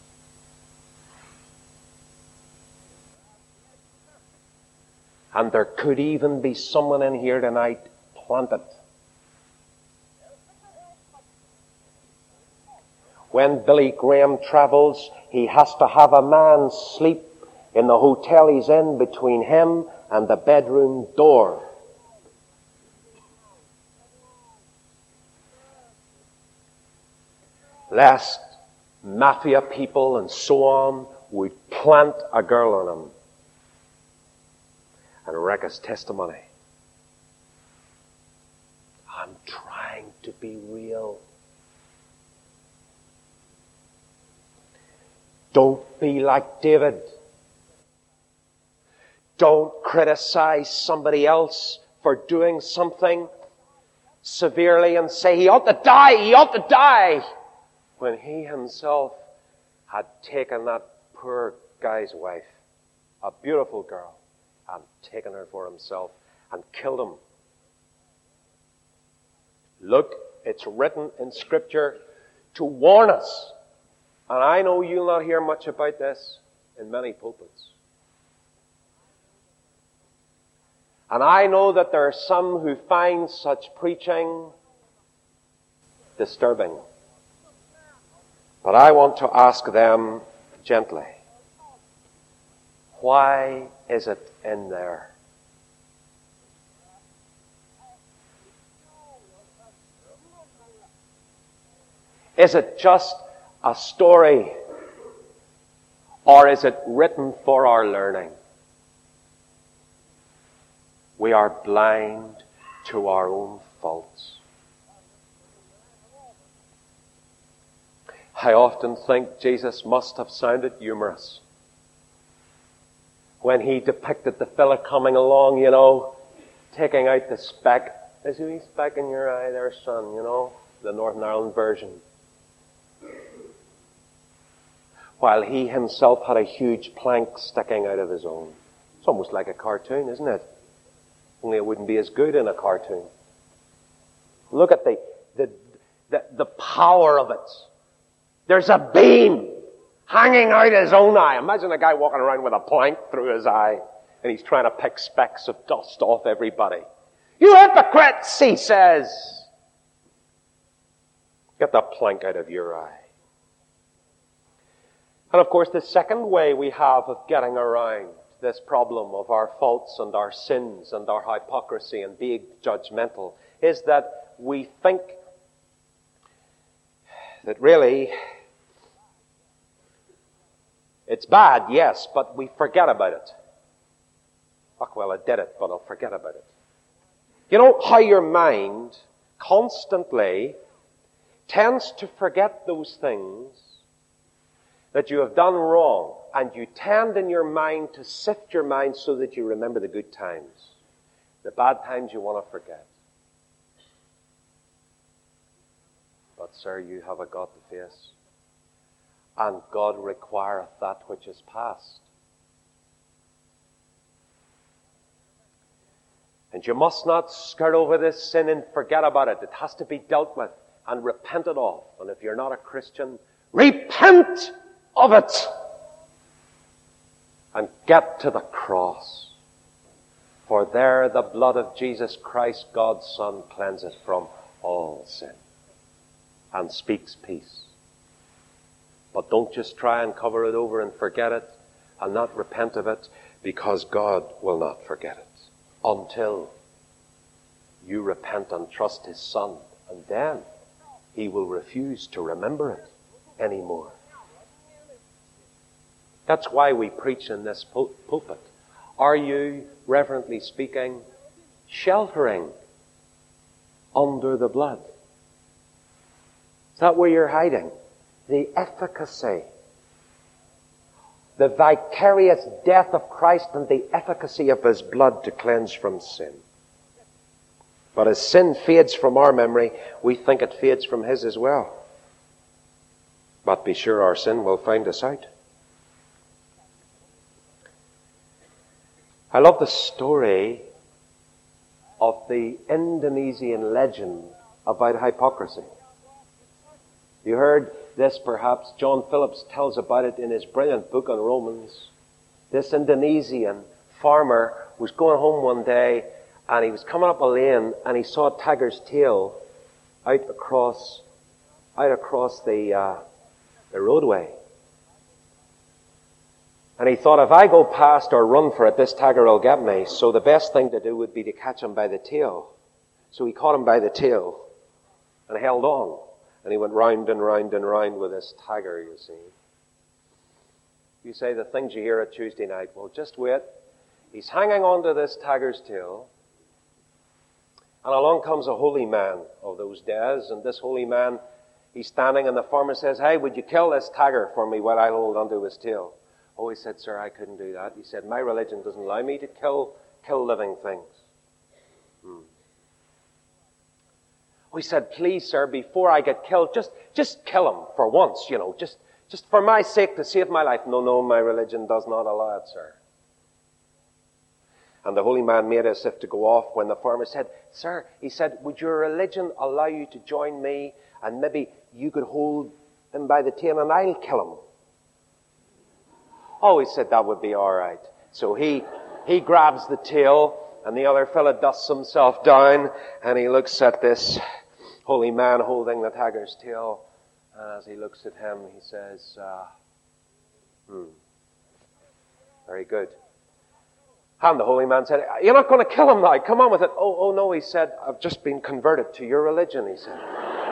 And there could even be someone in here tonight planted. When Billy Graham travels, he has to have a man sleep in the hotel he's in between him and the bedroom door. Lest mafia people and so on would plant a girl on him and wreck his testimony. I'm trying to be real. Don't be like David. Don't criticize somebody else for doing something severely and say, he ought to die, he ought to die, when he himself had taken that poor guy's wife, a beautiful girl, and taken her for himself and killed him. Look, it's written in Scripture to warn us. And I know you'll not hear much about this in many pulpits. And I know that there are some who find such preaching disturbing. But I want to ask them gently, why is it in there? Is it just a story, or is it written for our learning? We are blind to our own faults. I often think Jesus must have sounded humorous when he depicted the fella coming along, you know, taking out the speck. Is there a speck in your eye there, son, you know, the Northern Ireland version. While he himself had a huge plank sticking out of his own. It's almost like a cartoon, isn't it? Only it wouldn't be as good in a cartoon. Look at the, the, the, the power of it. There's a beam hanging out his own eye. Imagine a guy walking around with a plank through his eye and he's trying to pick specks of dust off everybody. You hypocrites, he says. Get that plank out of your eye. And of course, the second way we have of getting around this problem of our faults and our sins and our hypocrisy and being judgmental is that we think that really it's bad, yes, but we forget about it. Oh, well, I did it, but I'll forget about it. You know how your mind constantly tends to forget those things that you have done wrong, and you tend in your mind to sift your mind so that you remember the good times. The bad times you want to forget. But, sir, you have a God to face. And God requireth that which is past. And you must not skirt over this sin and forget about it. It has to be dealt with and repented of. And if you're not a Christian, repent of it. And get to the cross. For there the blood of Jesus Christ, God's Son, cleanseth from all sin. And speaks peace. But don't just try and cover it over and forget it and not repent of it, because God will not forget it until you repent and trust His Son, and then He will refuse to remember it anymore. That's why we preach in this pul- pulpit. Are you, reverently speaking, sheltering under the blood? Is that where you're hiding? The efficacy, the vicarious death of Christ and the efficacy of His blood to cleanse from sin. But as sin fades from our memory, we think it fades from His as well. But be sure our sin will find us out. I love the story of the Indonesian legend about hypocrisy. You heard this perhaps. John Phillips tells about it in his brilliant book on Romans. This Indonesian farmer was going home one day and he was coming up a lane and he saw a tiger's tail out across, out across the, uh, the roadway. And he thought, if I go past or run for it, this tiger will get me. So the best thing to do would be to catch him by the tail. So he caught him by the tail and held on. And he went round and round and round with this tiger, you see. You say the things you hear at Tuesday night. Well, just wait. He's hanging on to this tiger's tail. And along comes a holy man of those days. And this holy man, he's standing and the farmer says, hey, would you kill this tiger for me while I hold onto his tail? Oh, he said, sir, I couldn't do that. He said, my religion doesn't allow me to kill, kill living things. Hmm. He said, please, sir, before I get killed, just, just kill him for once, you know, just, just for my sake to save my life. No, no, my religion does not allow it, sir. And the holy man made as if to go off when the farmer said, sir, he said, would your religion allow you to join me and maybe you could hold him by the tail and I'll kill him? Oh, he said, that would be all right. So he, he grabs the tail and the other fellow dusts himself down and he looks at this holy man holding the tiger's tail. And as he looks at him, he says, uh, hmm, very good. And the holy man said, you're not going to kill him now. Come on with it. Oh, oh no, he said, I've just been converted to your religion, he said.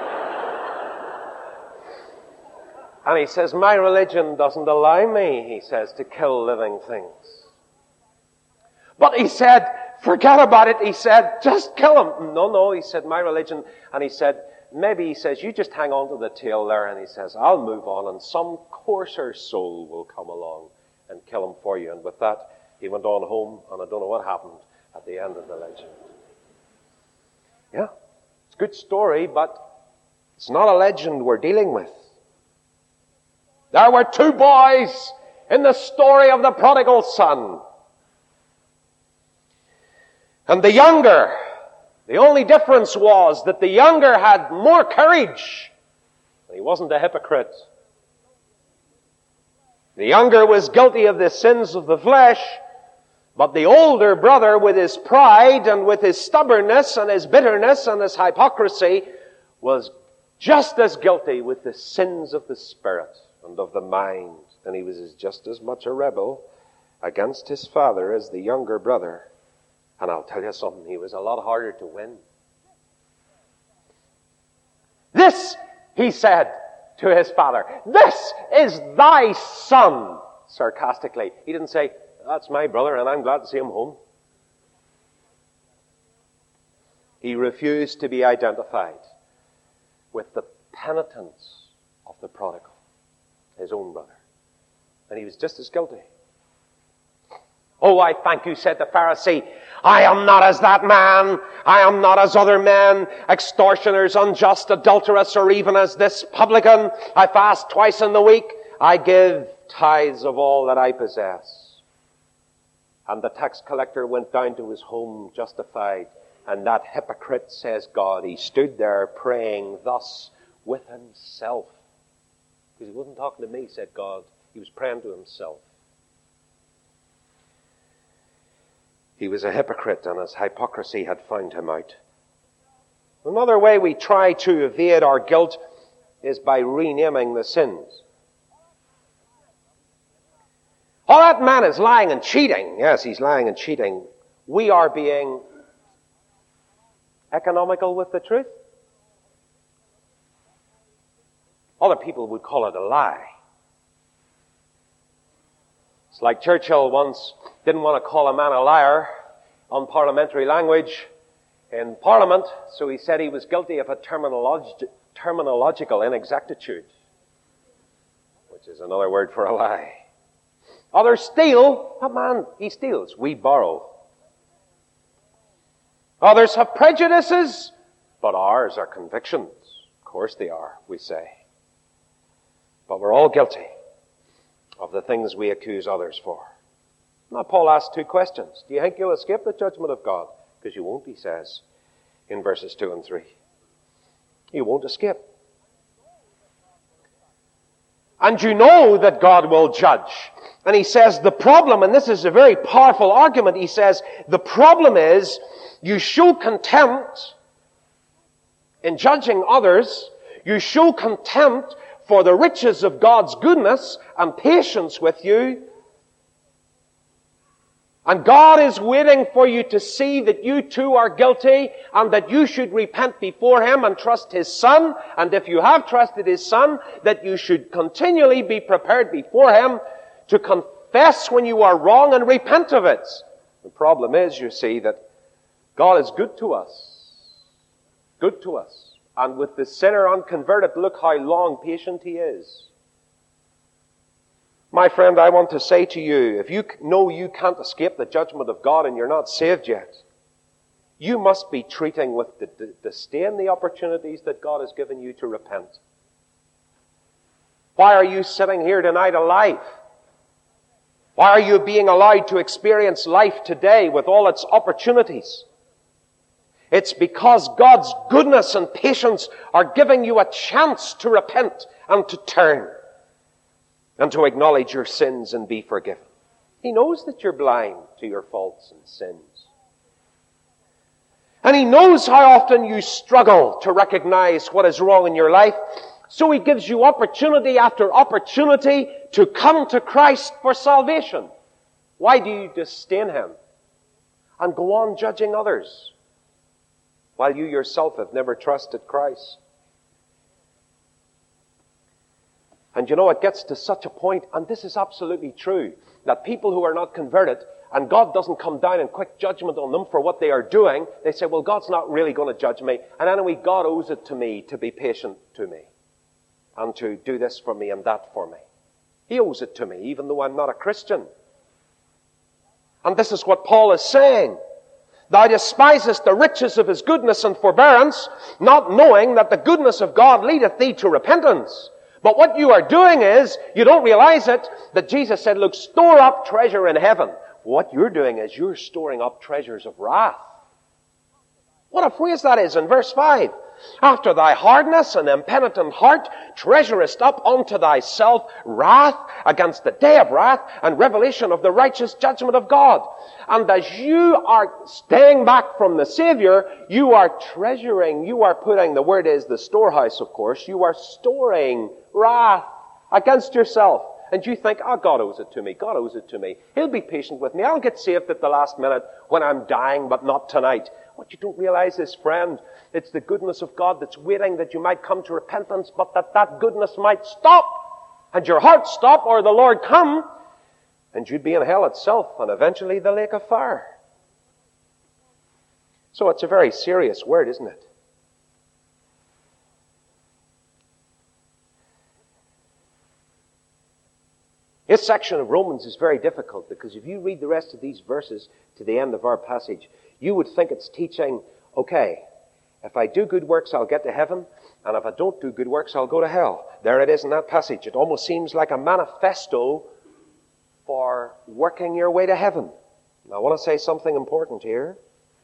And he says, my religion doesn't allow me, he says, to kill living things. But he said, forget about it. He said, just kill him. No, no, he said, my religion. And he said, maybe, he says, you just hang on to the tail there. And he says, I'll move on and some coarser soul will come along and kill him for you. And with that, he went on home, and I don't know what happened at the end of the legend. Yeah, it's a good story, but it's not a legend we're dealing with. There were two boys in the story of the prodigal son. And the younger, the only difference was that the younger had more courage. He wasn't a hypocrite. The younger was guilty of the sins of the flesh, but the older brother, with his pride and with his stubbornness and his bitterness and his hypocrisy, was just as guilty with the sins of the spirit and of the mind. And he was just as much a rebel against his father as the younger brother. And I'll tell you something, he was a lot harder to win. This, he said to his father, this is thy son, sarcastically. He didn't say, that's my brother and I'm glad to see him home. He refused to be identified with the penitence of the prodigal, his own brother. And he was just as guilty. Oh, I thank you, said the Pharisee. I am not as that man. I am not as other men, extortioners, unjust, adulterous, or even as this publican. I fast twice in the week. I give tithes of all that I possess. And the tax collector went down to his home justified. And that hypocrite, says God, he stood there praying thus with himself. Because he wasn't talking to me, said God. He was praying to himself. He was a hypocrite and his hypocrisy had found him out. Another way we try to evade our guilt is by renaming the sins. Oh, that man is lying and cheating. Yes, he's lying and cheating. We are being economical with the truth. Other people would call it a lie. It's like Churchill once didn't want to call a man a liar on parliamentary language in Parliament, so he said he was guilty of a terminolog- terminological inexactitude, which is another word for a lie. Others steal. That man, he steals. We borrow. Others have prejudices, but ours are convictions. Of course they are, we say. But we're all guilty of the things we accuse others for. Now Paul asks two questions. Do you think you'll escape the judgment of God? Because you won't, he says in verses two and three. You won't escape. And you know that God will judge. And he says the problem, and this is a very powerful argument, he says the problem is you show contempt in judging others. You show contempt for the riches of God's goodness and patience with you. And God is waiting for you to see that you too are guilty and that you should repent before Him and trust His Son. And if you have trusted His Son, that you should continually be prepared before Him to confess when you are wrong and repent of it. The problem is, you see, that God is good to us. Good to us. And with the sinner unconverted, look how long patient He is. My friend, I want to say to you, if you know you can't escape the judgment of God and you're not saved yet, you must be treating with disdain the opportunities that God has given you to repent. Why are you sitting here tonight alive? Why are you being allowed to experience life today with all its opportunities? It's because God's goodness and patience are giving you a chance to repent and to turn and to acknowledge your sins and be forgiven. He knows that you're blind to your faults and sins. And He knows how often you struggle to recognize what is wrong in your life. So He gives you opportunity after opportunity to come to Christ for salvation. Why do you disdain Him and go on judging others while you yourself have never trusted Christ? And you know, it gets to such a point, and this is absolutely true, that people who are not converted, and God doesn't come down in quick judgment on them for what they are doing, they say, well, God's not really going to judge me, and anyway, God owes it to me to be patient to me, and to do this for me and that for me. He owes it to me, even though I'm not a Christian. And this is what Paul is saying. Thou despisest the riches of His goodness and forbearance, not knowing that the goodness of God leadeth thee to repentance. But what you are doing is, you don't realize it, that Jesus said, look, store up treasure in heaven. What you're doing is you're storing up treasures of wrath. What a phrase that is in verse five. After thy hardness and impenitent heart treasurest up unto thyself wrath against the day of wrath and revelation of the righteous judgment of God. And as you are staying back from the Savior, you are treasuring, you are putting, the word is the storehouse, of course, you are storing wrath against yourself. And you think, oh, God owes it to me. God owes it to me. He'll be patient with me. I'll get saved at the last minute when I'm dying, but not tonight. What you don't realize is, friend, it's the goodness of God that's waiting that you might come to repentance, but that that goodness might stop, and your heart stop, or the Lord come, and you'd be in hell itself, and eventually the lake of fire. So it's a very serious word, isn't it? This section of Romans is very difficult because if you read the rest of these verses to the end of our passage, you would think it's teaching, okay, if I do good works, I'll get to heaven, and if I don't do good works, I'll go to hell. There it is in that passage. It almost seems like a manifesto for working your way to heaven. Now, I want to say something important here.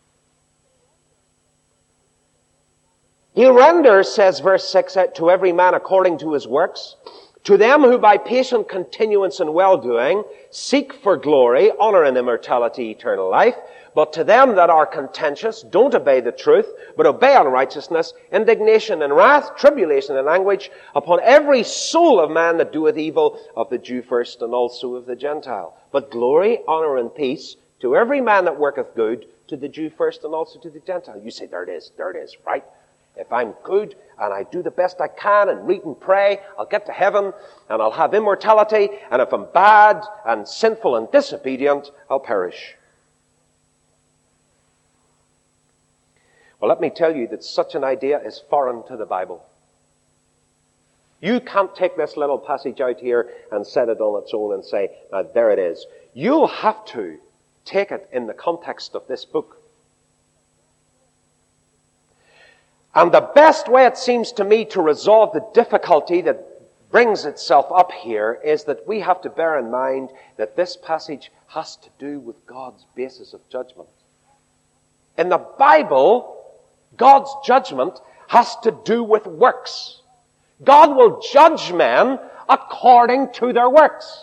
He'll render, says verse six, to every man according to his works. To them who by patient continuance in well-doing seek for glory, honor, and immortality, eternal life. But to them that are contentious, don't obey the truth, but obey unrighteousness, indignation and wrath, tribulation and anguish, upon every soul of man that doeth evil, of the Jew first and also of the Gentile. But glory, honor, and peace to every man that worketh good, to the Jew first and also to the Gentile. You say, there it is, there it is, right? If I'm good and I do the best I can and read and pray, I'll get to heaven and I'll have immortality. And if I'm bad and sinful and disobedient, I'll perish. Well, let me tell you that such an idea is foreign to the Bible. You can't take this little passage out here and set it on its own and say, now there it is. You'll have to take it in the context of this book. And the best way, it seems to me, to resolve the difficulty that brings itself up here is that we have to bear in mind that this passage has to do with God's basis of judgment. In the Bible, God's judgment has to do with works. God will judge men according to their works.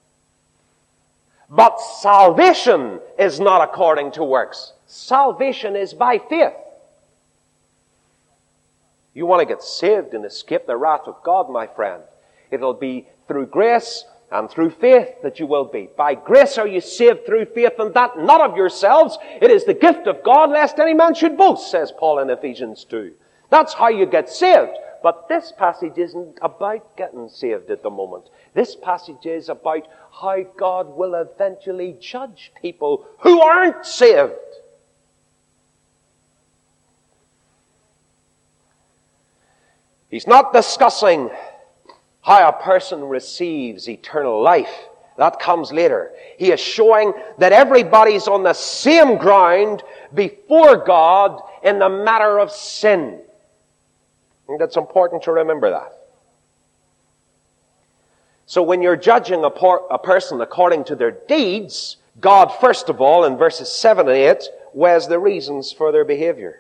But salvation is not according to works. Salvation is by faith. You want to get saved and escape the wrath of God, my friend. It'll be through grace and through faith that you will be. By grace are you saved through faith, and that not of yourselves. It is the gift of God, lest any man should boast, says Paul in Ephesians two. That's how you get saved. But this passage isn't about getting saved at the moment. This passage is about how God will eventually judge people who aren't saved. He's not discussing how a person receives eternal life That comes later. He is showing that everybody's on the same ground before God in the matter of sin. I think it's important to remember that. So when you're judging a, por- a person according to their deeds, God, first of all, in verses seven and eight, weighs the reasons for their behavior.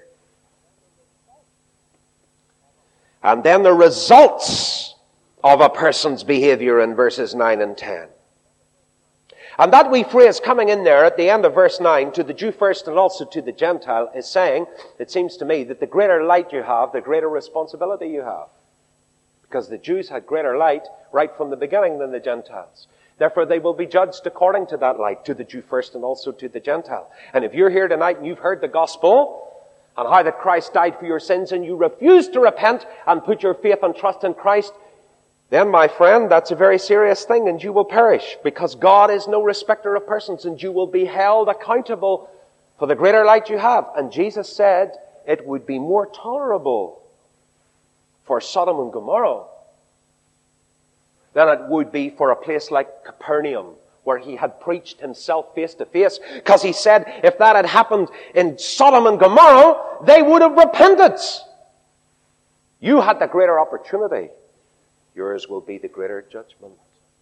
And then the results of a person's behavior in verses nine and ten. And that wee phrase coming in there at the end of verse nine, to the Jew first and also to the Gentile, is saying, it seems to me, that the greater light you have, the greater responsibility you have. Because the Jews had greater light right from the beginning than the Gentiles. Therefore, they will be judged according to that light, to the Jew first and also to the Gentile. And if you're here tonight and you've heard the gospel, and how that Christ died for your sins, and you refuse to repent and put your faith and trust in Christ, then, my friend, that's a very serious thing, and you will perish, because God is no respecter of persons, and you will be held accountable for the greater light you have. And Jesus said it would be more tolerable for Sodom and Gomorrah than it would be for a place like Capernaum, where he had preached himself face to face. Because he said if that had happened in Sodom and Gomorrah, they would have repented. You had the greater opportunity. Yours will be the greater judgment.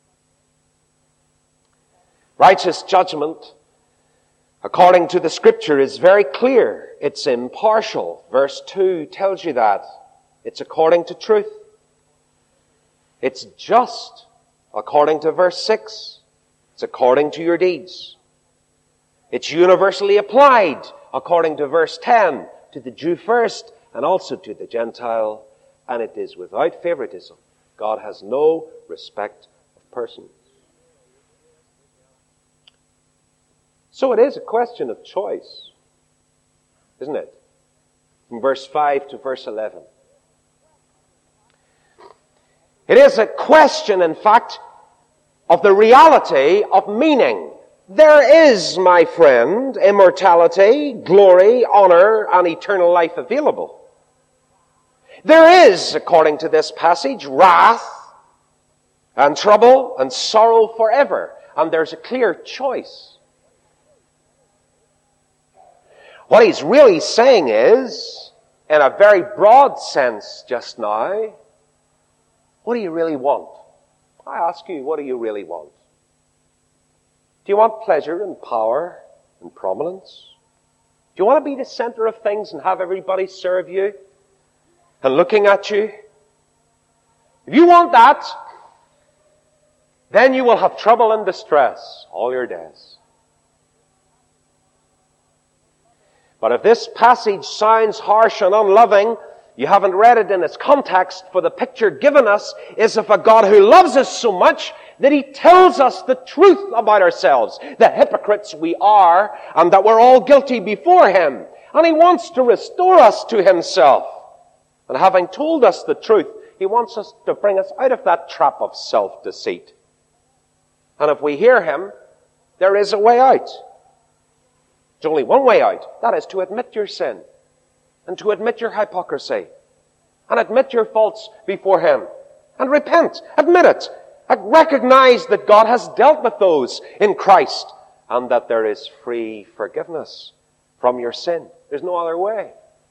Righteous judgment, according to the Scripture, is very clear. It's impartial. Verse two tells you that. It's according to truth. It's just, according to verse six. It's according to your deeds. It's universally applied, according to verse ten, to the Jew first and also to the Gentile. And it is without favoritism. God has no respect of persons. So it is a question of choice, isn't it? From verse five to verse eleven. It is a question, in fact, of the reality of meaning. There is, my friend, immortality, glory, honor, and eternal life available. There is, according to this passage, wrath and trouble and sorrow forever. And there's a clear choice. What he's really saying is, in a very broad sense just now, what do you really want? I ask you, what do you really want? Do you want pleasure and power and prominence? Do you want to be the center of things and have everybody serve you and looking at you? If you want that, then you will have trouble and distress all your days. But if this passage sounds harsh and unloving, you haven't read it in its context, for the picture given us is of a God who loves us so much that He tells us the truth about ourselves, the hypocrites we are, and that we're all guilty before Him. And He wants to restore us to Himself. And having told us the truth, He wants us to bring us out of that trap of self-deceit. And if we hear Him, there is a way out. There's only one way out. That is to admit your sin. And to admit your hypocrisy. And admit your faults before Him. And repent. Admit it. And recognize that God has dealt with those in Christ. And that there is free forgiveness from your sin. There's no other way.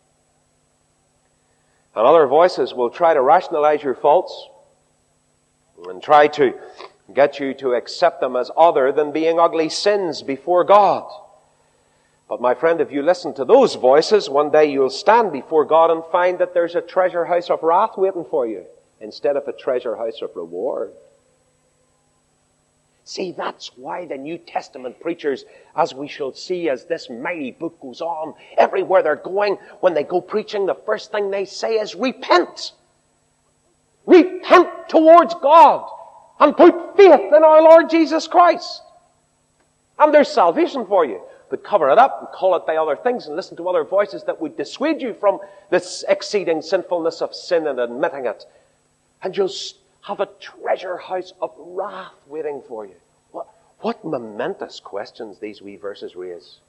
And other voices will try to rationalize your faults. And try to get you to accept them as other than being ugly sins before God. But my friend, if you listen to those voices, one day you'll stand before God and find that there's a treasure house of wrath waiting for you instead of a treasure house of reward. See, that's why the New Testament preachers, as we shall see as this mighty book goes on, everywhere they're going, when they go preaching, the first thing they say is repent. Repent towards God and put faith in our Lord Jesus Christ. And there's salvation for you. But cover it up and call it by other things and listen to other voices that would dissuade you from this exceeding sinfulness of sin and admitting it. And you'll have a treasure house of wrath waiting for you. What, what momentous questions these wee verses raise.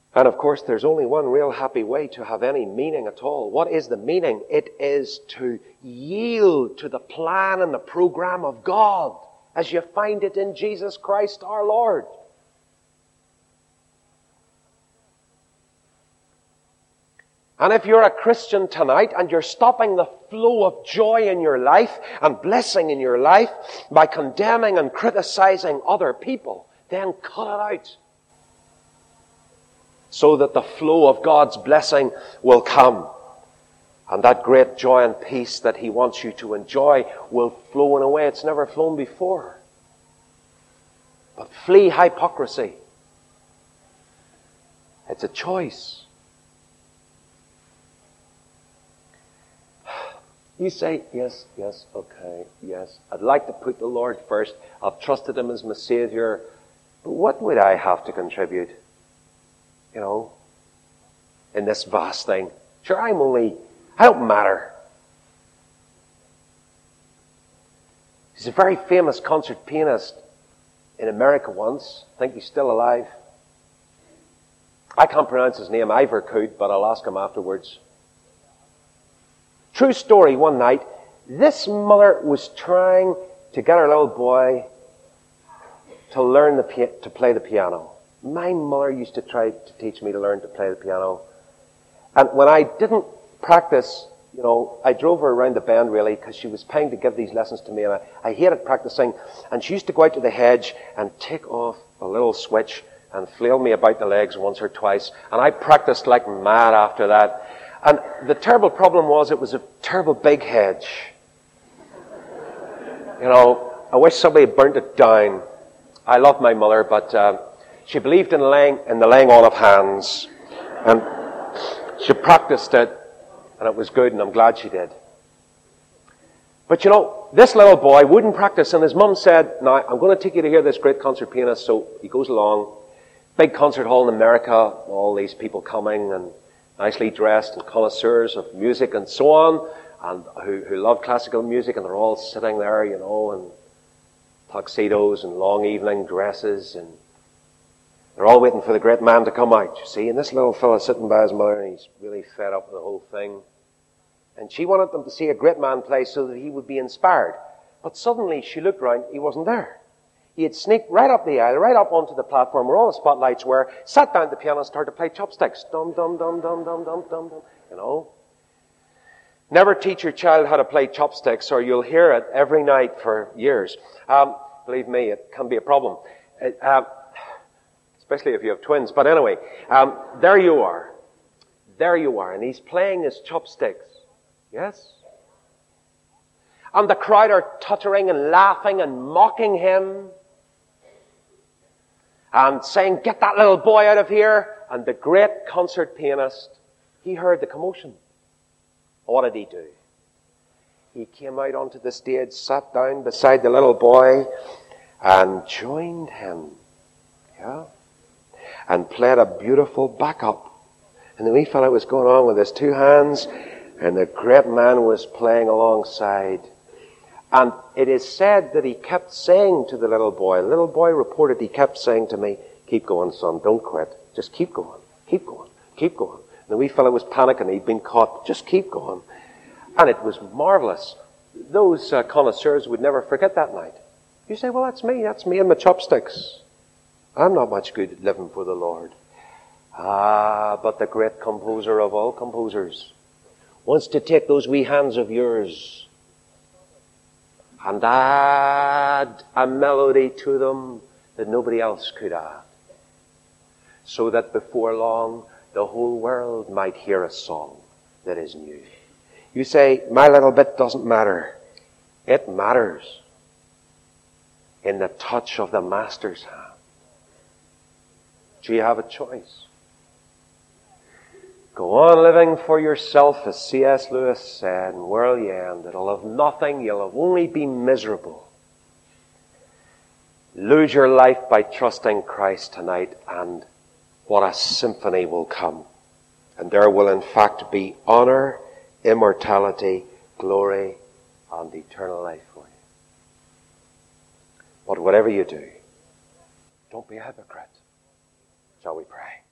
And of course, there's only one real happy way to have any meaning at all. What is the meaning? It is to yield to the plan and the program of God as you find it in Jesus Christ our Lord. And if you're a Christian tonight and you're stopping the flow of joy in your life and blessing in your life by condemning and criticizing other people, then cut it out, so that the flow of God's blessing will come. And that great joy and peace that He wants you to enjoy will flow in a way it's never flown before. But flee hypocrisy. It's a choice. You say, yes, yes, okay, yes. I'd like to put the Lord first. I've trusted Him as my Savior. But what would I have to contribute? You know, in this vast thing. Sure, I'm only, I don't matter. He's a very famous concert pianist in America once. I think he's still alive. I can't pronounce his name. Ivor could, but I'll ask him afterwards. True story, one night, this mother was trying to get her little boy to learn the, to play the piano. My mother used to try to teach me to learn to play the piano. And when I didn't practice, you know, I drove her around the bend really because she was paying to give these lessons to me, and I, I hated practicing. And she used to go out to the hedge and take off a little switch and flail me about the legs once or twice. And I practiced like mad after that. And the terrible problem was it was a terrible big hedge. You know, I wish somebody had burnt it down. I love my mother, but uh, she believed in laying in the laying on of hands, and she practiced it, and it was good, and I'm glad she did. But you know, this little boy wouldn't practice, and his mum said, "Now I'm going to take you to hear this great concert pianist." So he goes along, big concert hall in America, all these people coming and nicely dressed and connoisseurs of music and so on, and who, who love classical music, and they're all sitting there, you know, in tuxedos and long evening dresses, and they're all waiting for the great man to come out, you see. And this little fella sitting by his mother, and he's really fed up with the whole thing. And she wanted them to see a great man play so that he would be inspired. But suddenly she looked round, he wasn't there. He had sneaked right up the aisle, right up onto the platform where all the spotlights were, sat down at the piano and started to play chopsticks. Dum, dum, dum, dum, dum, dum, dum, dum. You know. Never teach your child how to play chopsticks, or you'll hear it every night for years. Um, believe me, it can be a problem. It, uh, especially if you have twins. But anyway, um, there you are. There you are. And he's playing his chopsticks. Yes? And the crowd are tuttering and laughing and mocking him and saying, "Get that little boy out of here." And the great concert pianist, he heard the commotion. What did he do? He came out onto the stage, sat down beside the little boy, and joined him. Yeah? And played a beautiful backup. And the wee fellow was going on with his two hands, and the great man was playing alongside. And it is said that he kept saying to the little boy, the little boy reported he kept saying to me, "Keep going, son, don't quit. Just keep going, keep going, keep going." And the wee fellow was panicking, he'd been caught. Just keep going. And it was marvelous. Those uh, connoisseurs would never forget that night. You say, "Well, that's me, that's me and my chopsticks. I'm not much good at living for the Lord." Ah, but the great composer of all composers wants to take those wee hands of yours and add a melody to them that nobody else could add, so that before long the whole world might hear a song that is new. You say, "My little bit doesn't matter." It matters in the touch of the Master's hand. Do you have a choice? Go on living for yourself, as C S Lewis said, and where will you end? It'll have nothing, you'll have only been miserable. Lose your life by trusting Christ tonight, and what a symphony will come. And there will in fact be honor, immortality, glory, and eternal life for you. But whatever you do, don't be a hypocrite. Shall we pray?